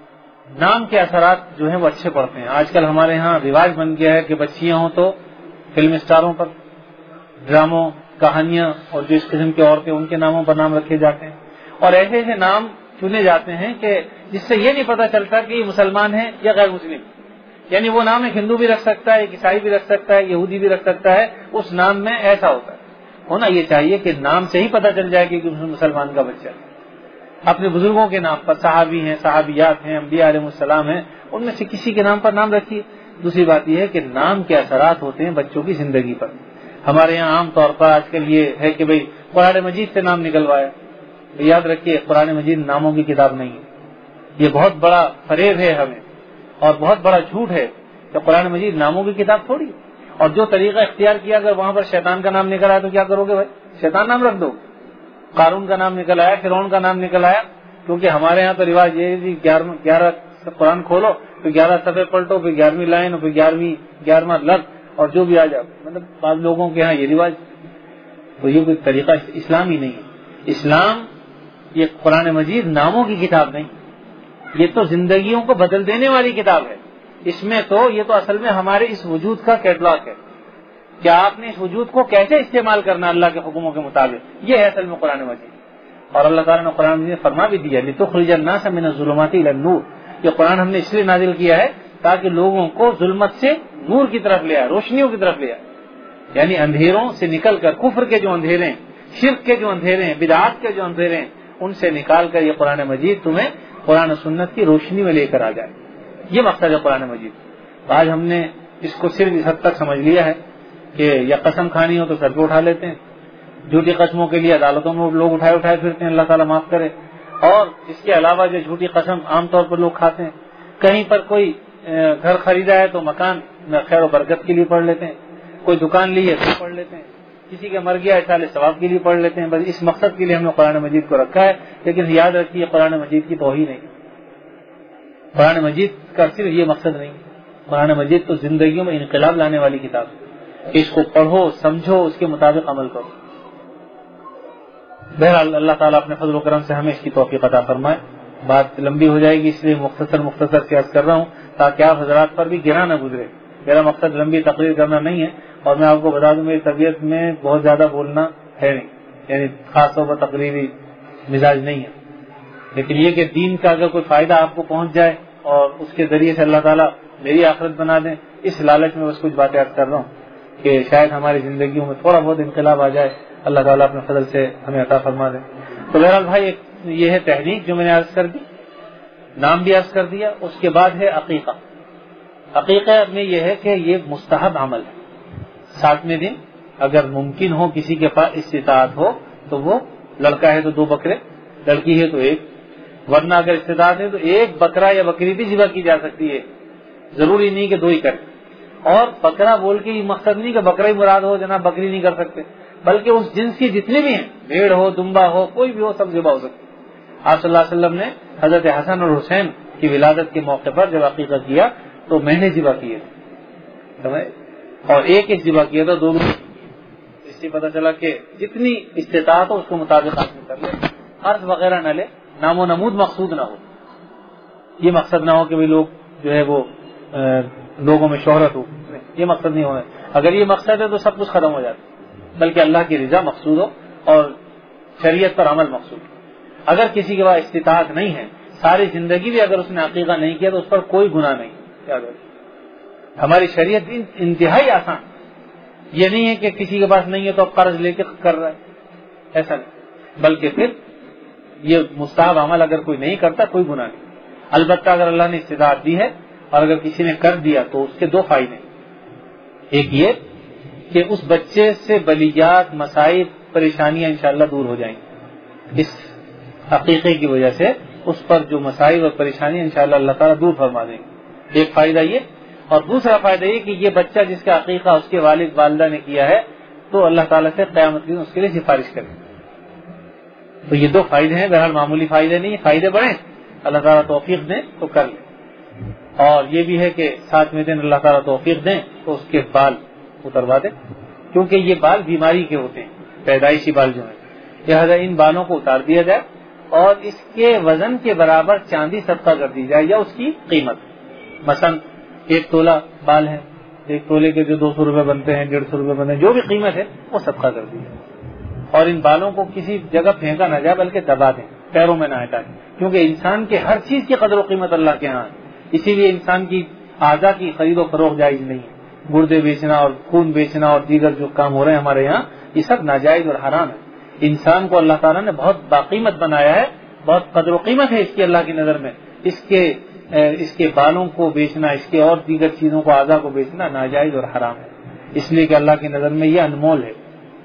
نام کے اثرات جو ہیں وہ اچھے پڑتے ہیں. آج کل ہمارے ہاں رواج بن گیا ہے کہ بچیاں ہوں تو فلم اسٹاروں پر ڈراموں، کہانیاں، اور جو اس قسم کی عورتیں ان کے ناموں پر نام رکھے جاتے ہیں، اور ایسے ایسے نام چنے جاتے ہیں کہ جس سے یہ نہیں پتہ چلتا کہ یہ مسلمان ہے یا غیر مسلم. یعنی وہ نام ایک ہندو بھی رکھ سکتا ہے، ایک عیسائی بھی رکھ سکتا ہے، یہودی بھی رکھ سکتا ہے، اس نام میں ایسا ہوتا ہے. ہونا یہ چاہیے کہ نام سے ہی پتہ چل جائے کہ مسلمان کا بچہ ہے. اپنے بزرگوں کے نام پر، صحابی ہیں، صحابیات ہیں، انبیاء علیہ السلام ہیں، ان میں سے کسی کے نام پر نام رکھیے. دوسری بات یہ ہے کہ نام کے اثرات ہوتے ہیں بچوں کی زندگی پر. ہمارے یہاں عام طور پر آج کل یہ ہے کہ بھئی قرآن مجید سے نام نکلوایا. یاد رکھیے قرآن مجید ناموں کی کتاب نہیں ہے. یہ بہت بڑا فریب ہے ہمیں اور بہت بڑا جھوٹ ہے کہ قرآن مجید ناموں کی کتاب تھوڑی. اور جو طریقہ اختیار کیا اگر وہاں پر شیطان کا نام نکل آیا تو کیا کرو گے بھائی؟ شیطان نام رکھ دو. قارون کا نام نکل آیا، فرعون کا نام نکل آیا، کیونکہ ہمارے یہاں تو رواج یہ ہے گیارہ گیارہ قرآن کھولو پھر گیارہ صفحے پلٹو، پھر گیارہویں لائن، پھر گیارہویں گیارہواں لفظ، اور جو بھی آ جائے. مطلب بعض لوگوں کے یہاں یہ رواج، تو یہ کوئی طریقہ اسلام ہی نہیں ہے. اسلام یہ قرآن مجید ناموں کی کتاب نہیں، یہ تو زندگیوں کو بدل دینے والی کتاب ہے. اس میں تو یہ تو اصل میں ہمارے اس وجود کا کیٹلاگ ہے کہ آپ نے اس وجود کو کیسے استعمال کرنا اللہ کے حکموں کے مطابق. یہ ہے اصل میں قرآن مجید. اور اللہ تعالیٰ نے قرآن مجید فرما بھی دیا لِتُخْرِجَ النَّاسَ مِنَ الظُّلُمَاتِ إِلَى النُّورِ. یہ قرآن ہم نے اس لیے نازل کیا ہے تاکہ لوگوں کو ظلمت سے نور کی طرف لے آئے، روشنیوں کی طرف لے آئے. یعنی اندھیروں سے نکل کر، کفر کے جو اندھیرے ہیں، شرک کے جو اندھیرے ہیں، بدعات کے جو اندھیرے ہیں، ان سے نکال کر یہ قرآن مجید تمہیں قرآن و سنت کی روشنی میں لے کر آ جائے. یہ مقصد ہے قرآن مجید. آج ہم نے اس کو صرف اس حد تک سمجھ لیا ہے کہ یا قسم کھانی ہو تو سر پہ اٹھا لیتے ہیں، جھوٹی قسموں کے لیے عدالتوں میں لوگ اٹھائے اٹھائے پھرتے ہیں، اللہ تعالیٰ معاف کرے. اور اس کے علاوہ جو جھوٹی قسم عام طور پر لوگ کھاتے ہیں، کہیں پر کوئی گھر خریدا ہے تو مکان خیر و برکت کے لیے پڑھ لیتے ہیں، کوئی دکان لی ہے تو پڑھ لیتے ہیں، کسی کا مر گیا اشارے ثواب کے لیے پڑھ لیتے ہیں. بس اس مقصد کے لیے ہم نے قرآن مجید کو رکھا ہے. لیکن یاد رکھیے قرآن مجید کی توہین نہیں، قرآن مجید کا صرف یہ مقصد نہیں. قرآن مجید تو زندگیوں میں انقلاب لانے والی کتاب ہے. اس کو پڑھو، سمجھو، اس کے مطابق عمل کرو. بہرحال اللہ تعالیٰ اپنے فضل و کرم سے ہمیں اس کی توفیق عطا فرمائے. بات لمبی ہو جائے گی اس لیے مختصر مختصر سے عرض کر رہا ہوں تاکہ آپ حضرات پر بھی گرا نہ گزرے. میرا مقصد لمبی تقریر کرنا نہیں ہے، اور میں آپ کو بتا دوں میری طبیعت میں بہت زیادہ بولنا ہے نہیں، یعنی خاص طور پر تقریری مزاج نہیں ہے. لیکن یہ کہ دین کا اگر کوئی فائدہ آپ کو پہنچ جائے اور اس کے ذریعے سے اللہ تعالیٰ میری آخرت بنا دیں، اس لالچ میں بس کچھ باتیں عرض کر رہا ہوں کہ شاید ہماری زندگیوں میں تھوڑا بہت انقلاب آ جائے، اللہ تعالیٰ اپنے فضل سے ہمیں عطا فرما دے. تو بہرحال بھائی یہ ہے تحریک جو میں نے عرض کر دی، نام بھی عرض کر دیا. اس کے بعد ہے عقیقہ. عقیقہ میں یہ ہے کہ یہ مستحب عمل ہے. ساتویں دن اگر ممکن ہو، کسی کے پاس استطاعت ہو تو وہ، لڑکا ہے تو دو بکرے، لڑکی ہے تو ایک، ورنہ اگر استطاعت ہے تو ایک بکرا یا بکری بھی ذبح کی جا سکتی ہے. ضروری نہیں کہ دو ہی کریں. اور بکرا بول کے یہ مقصد نہیں کہ بکرا ہی مراد ہو جناب بکری نہیں کر سکتے، بلکہ اس جنس کی جتنی بھی ہیں، بھیڑ ہو، دمبا ہو، کوئی بھی ہو، سب ذبح ہو سکتے. آپ صلی اللہ علیہ وسلم نے حضرت حسن اور حسین کی ولادت کے موقع پر جب عقیقہ کیا تو میں نے ذبح کیے تھے، اور ایک ایک ذبح کیا تھا، دو دو. اس سے پتہ چلا کہ جتنی استطاعت ہو اس کے مطابق آدمی کر لے، عرض وغیرہ نہ لے، نام و نمود مقصود نہ ہو. یہ مقصد نہ ہو کہ بھی لوگ جو ہے وہ لوگوں میں شہرت ہو، یہ مقصد نہیں ہونا. اگر یہ مقصد ہے تو سب کچھ ختم ہو جاتا ہے، بلکہ اللہ کی رضا مقصود ہو اور شریعت پر عمل مقصود. اگر کسی کے پاس استطاعت نہیں ہے، ساری زندگی بھی اگر اس نے عقیقہ نہیں کیا تو اس پر کوئی گناہ نہیں. ہماری شریعت انتہائی آسان. یہ نہیں ہے کہ کسی کے پاس نہیں ہے تو اب قرض لے کے کر رہا ہے، ایسا نہیں. بلکہ پھر یہ مستحب عمل اگر کوئی نہیں کرتا کوئی گناہ نہیں. البتہ اگر اللہ نے استطاعت دی ہے اور اگر کسی نے کر دیا تو اس کے دو فائدے. ایک یہ کہ اس بچے سے بلیات، مسائب، پریشانیاں انشاءاللہ دور ہو جائیں گی. اس عقیقے کی وجہ سے اس پر جو مسائل اور پریشانیاں انشاءاللہ اللہ تعالیٰ دور فرما دیں گے. ایک فائدہ یہ. اور دوسرا فائدہ یہ کہ یہ بچہ جس کا عقیقہ اس کے والد والدہ نے کیا ہے تو اللہ تعالیٰ سے قیامت کے دن اس کے لیے سفارش کرے. تو یہ دو فائدے ہیں، بہرحال معمولی فائدے نہیں، فائدے بڑے، اللہ تعالیٰ توفیق دیں تو کر لیں. اور یہ بھی ہے کہ ساتویں دن اللہ تعالیٰ توفیق دیں تو اس کے بال اتروا دیں، کیونکہ یہ بال بیماری کے ہوتے ہیں، پیدائشی بال جو ہیں، لہٰذا ان بالوں کو اتار دیا جائے اور اس کے وزن کے برابر چاندی صدقہ کر دی جائے یا اس کی قیمت. مثلا ایک تولہ بال ہے، ایک تولے کے جو دو سو روپے بنتے ہیں، ڈیڑھ سو روپے بنتے ہیں، جو بھی قیمت ہے وہ صدقہ کر دی جائے. اور ان بالوں کو کسی جگہ پھینکا نہ جائے بلکہ دبا دیں، پیروں میں نہ ہٹائیں، کیونکہ انسان کے ہر چیز کی قدر و قیمت اللہ کے ہاں ہے. اسی لیے انسان کی اعضاء کی خرید و فروخت جائز نہیں ہے. گردے بیچنا اور خون بیچنا اور دیگر جو کام ہو رہے ہیں ہمارے یہاں، یہ سب ناجائز اور حرام ہے. انسان کو اللہ تعالیٰ نے بہت باقیمت بنایا ہے، بہت قدر و قیمت ہے اس کی اللہ کی نظر میں. اس کے اس کے بالوں کو بیچنا، اس کے اور دیگر چیزوں کو، اعضاء کو بیچنا ناجائز اور حرام ہے، اس لیے کہ اللہ کی نظر میں یہ انمول ہے،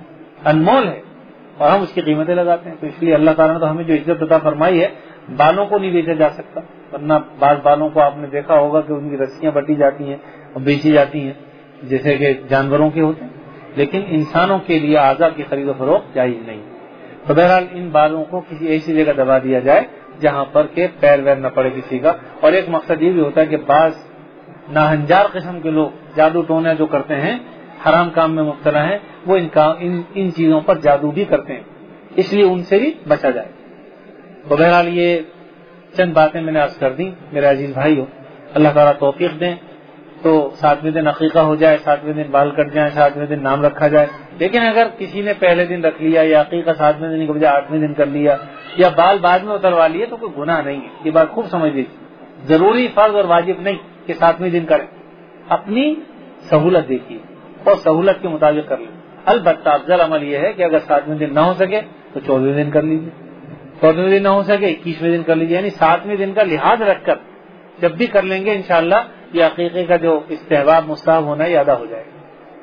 انمول ہے اور ہم اس کی قیمتیں لگاتے ہیں. تو اس لیے اللہ تعالیٰ نے تو ہمیں جو عزت عطا فرمائی ہے، بالوں کو نہیں بیچا جا سکتا، ورنہ بعض بالوں کو آپ نے دیکھا ہوگا کہ ان کی رسیاں بٹی جاتی ہیں اور بیچی جاتی ہیں جیسے کہ جانوروں کے ہوتے ہیں، لیکن انسانوں کے لیے اعضاء کی خرید و فروخت جائز نہیں. تو بہرحال ان بالوں کو کسی ایسی جگہ دبا دیا جائے جہاں پر کہ پیر ویر نہ پڑے کسی کا. اور ایک مقصد یہ بھی ہوتا ہے کہ بعض ناہنجار قسم کے لوگ جادو ٹونے جو کرتے ہیں، حرام کام میں مبتلا ہیں، وہ ان, ان, ان چیزوں پر جادو بھی کرتے ہیں، اس لیے ان سے بھی بچا جائے. تو بہرحال یہ چند باتیں میں نے عرض کر دیں. میرے عزیز بھائیو، اللہ تعالیٰ توفیق دیں تو ساتویں دن عقیقہ ہو جائے، ساتویں دن بال کٹ جائیں، ساتویں دن نام رکھا جائے. لیکن اگر کسی نے پہلے دن رکھ لیا یا عقیقہ ساتویں دن کے بجائے آٹھویں دن کر لیا یا بال بعد میں اتروا لیے تو کوئی گناہ نہیں ہے. یہ بات خوب سمجھ لیجیے. ضروری فرض اور واجب نہیں کہ ساتویں دن کریں، اپنی سہولت دیکھیے اور سہولت کے مطابق کر لیں. البتہ افضل عمل یہ ہے کہ اگر ساتویں دن نہ ہو سکے تو چودھویں دن کر لیجیے، چودھویں دن نہ ہو سکے اکیسویں دن کر لیجیے. یعنی ساتویں دن کا لحاظ رکھ کر جب بھی کر لیں گے انشاءاللہ یہ عقیقے کا جو استحباب مستحب ہونا ہے یہ ادا ہو جائے گا.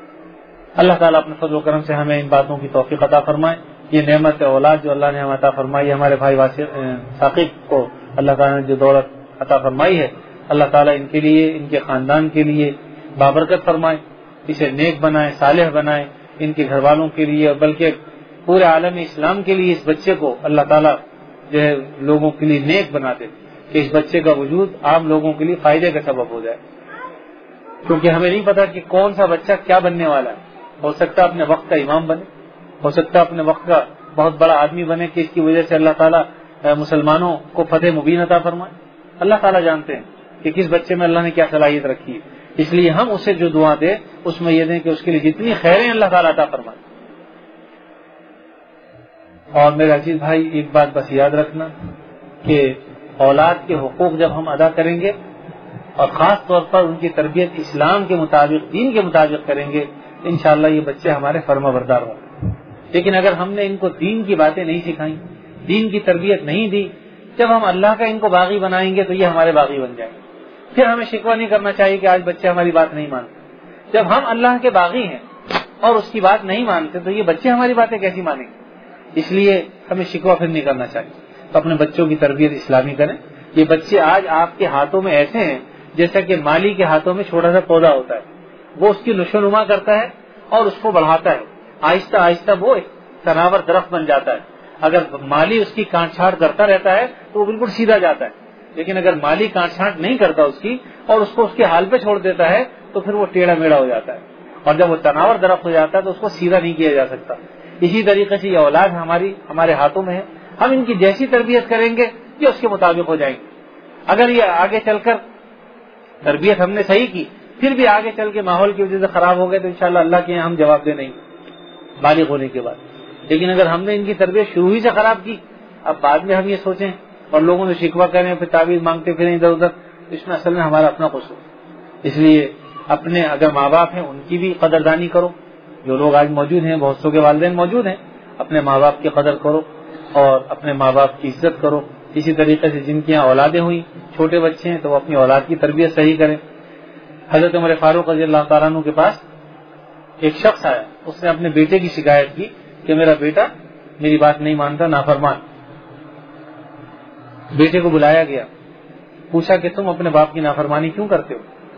اللہ تعالیٰ اپنے فضل و کرم سے ہمیں ان باتوں کی توفیق عطا فرمائے. یہ نعمت اولاد جو اللہ نے ہمیں عطا فرمائی، ہمارے بھائی ثاقب کو اللہ تعالیٰ نے جو دولت عطا فرمائی ہے، اللہ تعالیٰ ان کے لیے، ان کے خاندان کے لیے بابرکت فرمائے، اسے نیک بنائے، صالح بنائے، ان کے گھر والوں کے لیے بلکہ پورے عالم اسلام کے لیے اس بچے کو اللہ تعالیٰ جو ہے لوگوں کے لیے نیک بنا دے کہ اس بچے کا وجود عام لوگوں کے لیے فائدے کا سبب ہو جائے. کیونکہ ہمیں نہیں پتا کہ کون سا بچہ کیا بننے والا ہے. ہو سکتا ہے اپنے وقت کا امام بنے، ہو سکتا ہے اپنے وقت کا بہت بڑا آدمی بنے کہ اس کی وجہ سے اللہ تعالیٰ مسلمانوں کو فتح مبین عطا فرمائے. اللہ تعالیٰ جانتے ہیں کہ کس بچے میں اللہ نے کیا صلاحیت رکھی ہے. اس لیے ہم اسے جو دعا دیں اس میں یہ دیں کہ اس کے لیے جتنی خیریں اللہ تعالیٰ عطا فرمائے. اور میرے عزیز بھائی ایک بات بس یاد رکھنا کہ اولاد کے حقوق جب ہم ادا کریں گے اور خاص طور پر ان کی تربیت اسلام کے مطابق، دین کے مطابق کریں گے، انشاءاللہ یہ بچے ہمارے فرما بردار ہوں گے. لیکن اگر ہم نے ان کو دین کی باتیں نہیں سکھائیں، دین کی تربیت نہیں دی، جب ہم اللہ کا ان کو باغی بنائیں گے تو یہ ہمارے باغی بن جائیں گے. پھر ہمیں شکوہ نہیں کرنا چاہیے کہ آج بچے ہماری بات نہیں مانتے. جب ہم اللہ کے باغی ہیں اور اس کی بات نہیں مانتے تو یہ بچے ہماری باتیں کیسی مانیں گے. اس لیے ہمیں شکوہ پھر نہیں کرنا چاہیے. تو اپنے بچوں کی تربیت اسلامی کریں. یہ بچے آج آپ کے ہاتھوں میں ایسے ہیں جیسا کہ مالی کے ہاتھوں میں چھوٹا سا پودا ہوتا ہے، وہ اس کی نشو نما کرتا ہے اور اس کو بڑھاتا ہے، آہستہ آہستہ وہ ایک تناور درخت بن جاتا ہے. اگر مالی اس کی کاٹ چھانٹ کرتا رہتا ہے تو وہ بالکل سیدھا جاتا ہے، لیکن اگر مالی کاٹ چھانٹ نہیں کرتا اس کی اور اس کو اس کے حال پہ چھوڑ دیتا ہے تو پھر وہ ٹیڑھا میڑھا ہو جاتا ہے، اور جب وہ تناور درخت ہو جاتا ہے تو اس کو سیدھا نہیں کیا جا سکتا. اسی طریقے سے یہ اولاد ہماری ہمارے ہاتھوں میں ہے. ہم ان کی جیسی تربیت کریں گے یہ اس کے مطابق ہو جائیں گے. اگر یہ آگے چل کر تربیت ہم نے صحیح کی پھر بھی آگے چل کے ماحول کی وجہ سے خراب ہو گئے تو انشاءاللہ اللہ کے یہاں ہم جواب دے نہیں بالغ ہونے کے بعد. لیکن اگر ہم نے ان کی تربیت شروع ہی سے خراب کی، اب بعد میں ہم یہ سوچیں اور لوگوں سے شکوہ کریں پھر تعویذ مانگتے پھریں ادھر ادھر، اس میں اصل میں ہمارا اپنا قصور. اس لیے اپنے اگر ماں باپ ہیں ان کی بھی قدردانی کرو. جو لوگ آج موجود ہیں، بہت سو کے والدین موجود ہیں، اپنے ماں باپ کی قدر کرو اور اپنے ماں باپ کی عزت کرو. اسی طریقے سے جن کی یہاں اولادیں ہوئی، چھوٹے بچے ہیں، تو وہ اپنی اولاد کی تربیت صحیح کریں. حضرت عمر فاروق رضی اللہ تعالیٰ عنہ کے پاس ایک شخص آیا، اس نے اپنے بیٹے کی شکایت کی کہ میرا بیٹا میری بات نہیں مانتا، نافرمان. بیٹے کو بلایا گیا، پوچھا کہ تم اپنے باپ کی نافرمانی کیوں کرتے ہو؟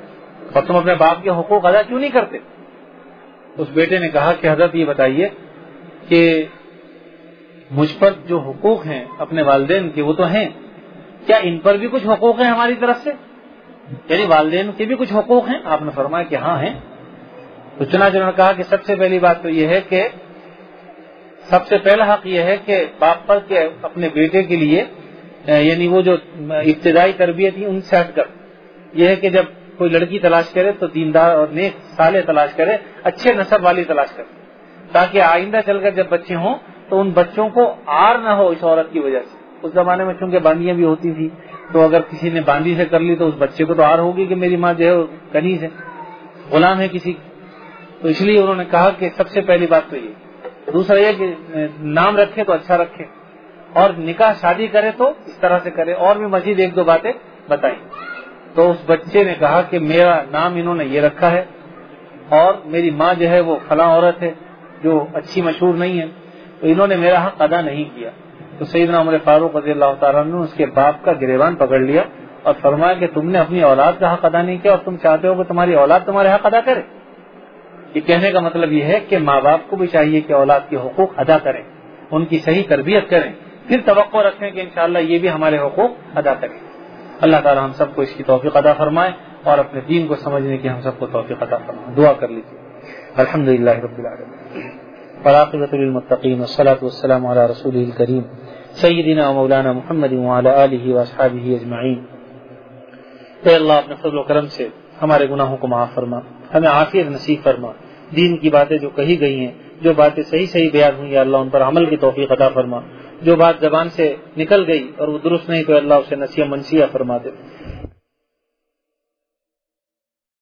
اور تم اپنے باپ کے حقوق ادا کیوں نہیں کرتے؟ اس بیٹے نے کہا کہ حضرت یہ بتائیے کہ مجھ پر جو حقوق ہیں اپنے والدین کے وہ تو ہیں، کیا ان پر بھی کچھ حقوق ہیں ہماری طرف سے؟ یعنی والدین کے بھی کچھ حقوق ہیں؟ آپ نے فرمایا کہ ہاں ہیں۔ تو چنانچہ انہوں نے کہا کہ سب سے پہلی بات تو یہ ہے کہ سب سے پہلا حق یہ ہے کہ باپ پر کہ اپنے بیٹے کے لیے یعنی وہ جو ابتدائی تربیت تھی ان سے ہٹ کر یہ ہے کہ جب کوئی لڑکی تلاش کرے تو دیندار اور نیک صالح تلاش کرے، اچھے نسب والی تلاش کرے، تاکہ آئندہ چل کر جب بچے ہوں تو ان بچوں کو آر نہ ہو اس عورت کی وجہ سے۔ اس زمانے میں چونکہ باندیاں بھی ہوتی تھی تو اگر کسی نے باندی سے کر لی تو اس بچے کو تو آر ہوگی کہ میری ماں جو ہے کنیز ہے، غلام ہے کسی، تو اس لیے انہوں نے کہا کہ سب سے پہلی بات تو یہ۔ دوسرا یہ کہ نام رکھے تو اچھا رکھے، اور نکاح شادی کرے تو اس طرح سے کرے، اور بھی مزید ایک دو باتیں بتائیں۔ تو اس بچے نے کہا کہ میرا نام انہوں نے یہ رکھا ہے اور میری ماں جو ہے وہ فلاں عورت ہے جو اچھی مشہور نہیں ہے، تو انہوں نے میرا حق ادا نہیں کیا۔ تو سیدنا عمر فاروق رضی اللہ تعالیٰ عنہ نے اس کے باپ کا گریبان پکڑ لیا اور فرمایا کہ تم نے اپنی اولاد کا حق ادا نہیں کیا اور تم چاہتے ہو کہ تمہاری اولاد تمہارے حق ادا کرے۔ یہ کہنے کا مطلب یہ ہے کہ ماں باپ کو بھی چاہیے کہ اولاد کے حقوق ادا کریں، ان کی صحیح تربیت کریں، پھر توقع رکھیں کہ انشاءاللہ یہ بھی ہمارے حقوق ادا کریں۔ اللہ تعالی ہم سب کو اس کی توفیق عطا فرمائے اور اپنے دین کو سمجھنے کی ہم سب کو توفیق عطا فرمائے۔ دعا کر لیجیے۔ الحمدللہ رب العالمین والعاقبۃ للمتقین والصلاۃ والسلام علی رسولہ الکریم سیدنا و مولانا محمد وعلی آلہ واصحابہ اجمعین۔ اے اللہ اپنے فضل و کرم سے ہمارے گناہوں کو معاف فرما، ہمیں عافیت نصیب فرما، دین کی باتیں جو کہی گئی ہیں، جو باتیں صحیح صحیح بیان ہوئی یا اللہ ان پر عمل کی توفیق عطا فرما، جو بات زبان سے نکل گئی اور وہ درست نہیں تو اللہ اسے نسیہ منسیہ فرما دے۔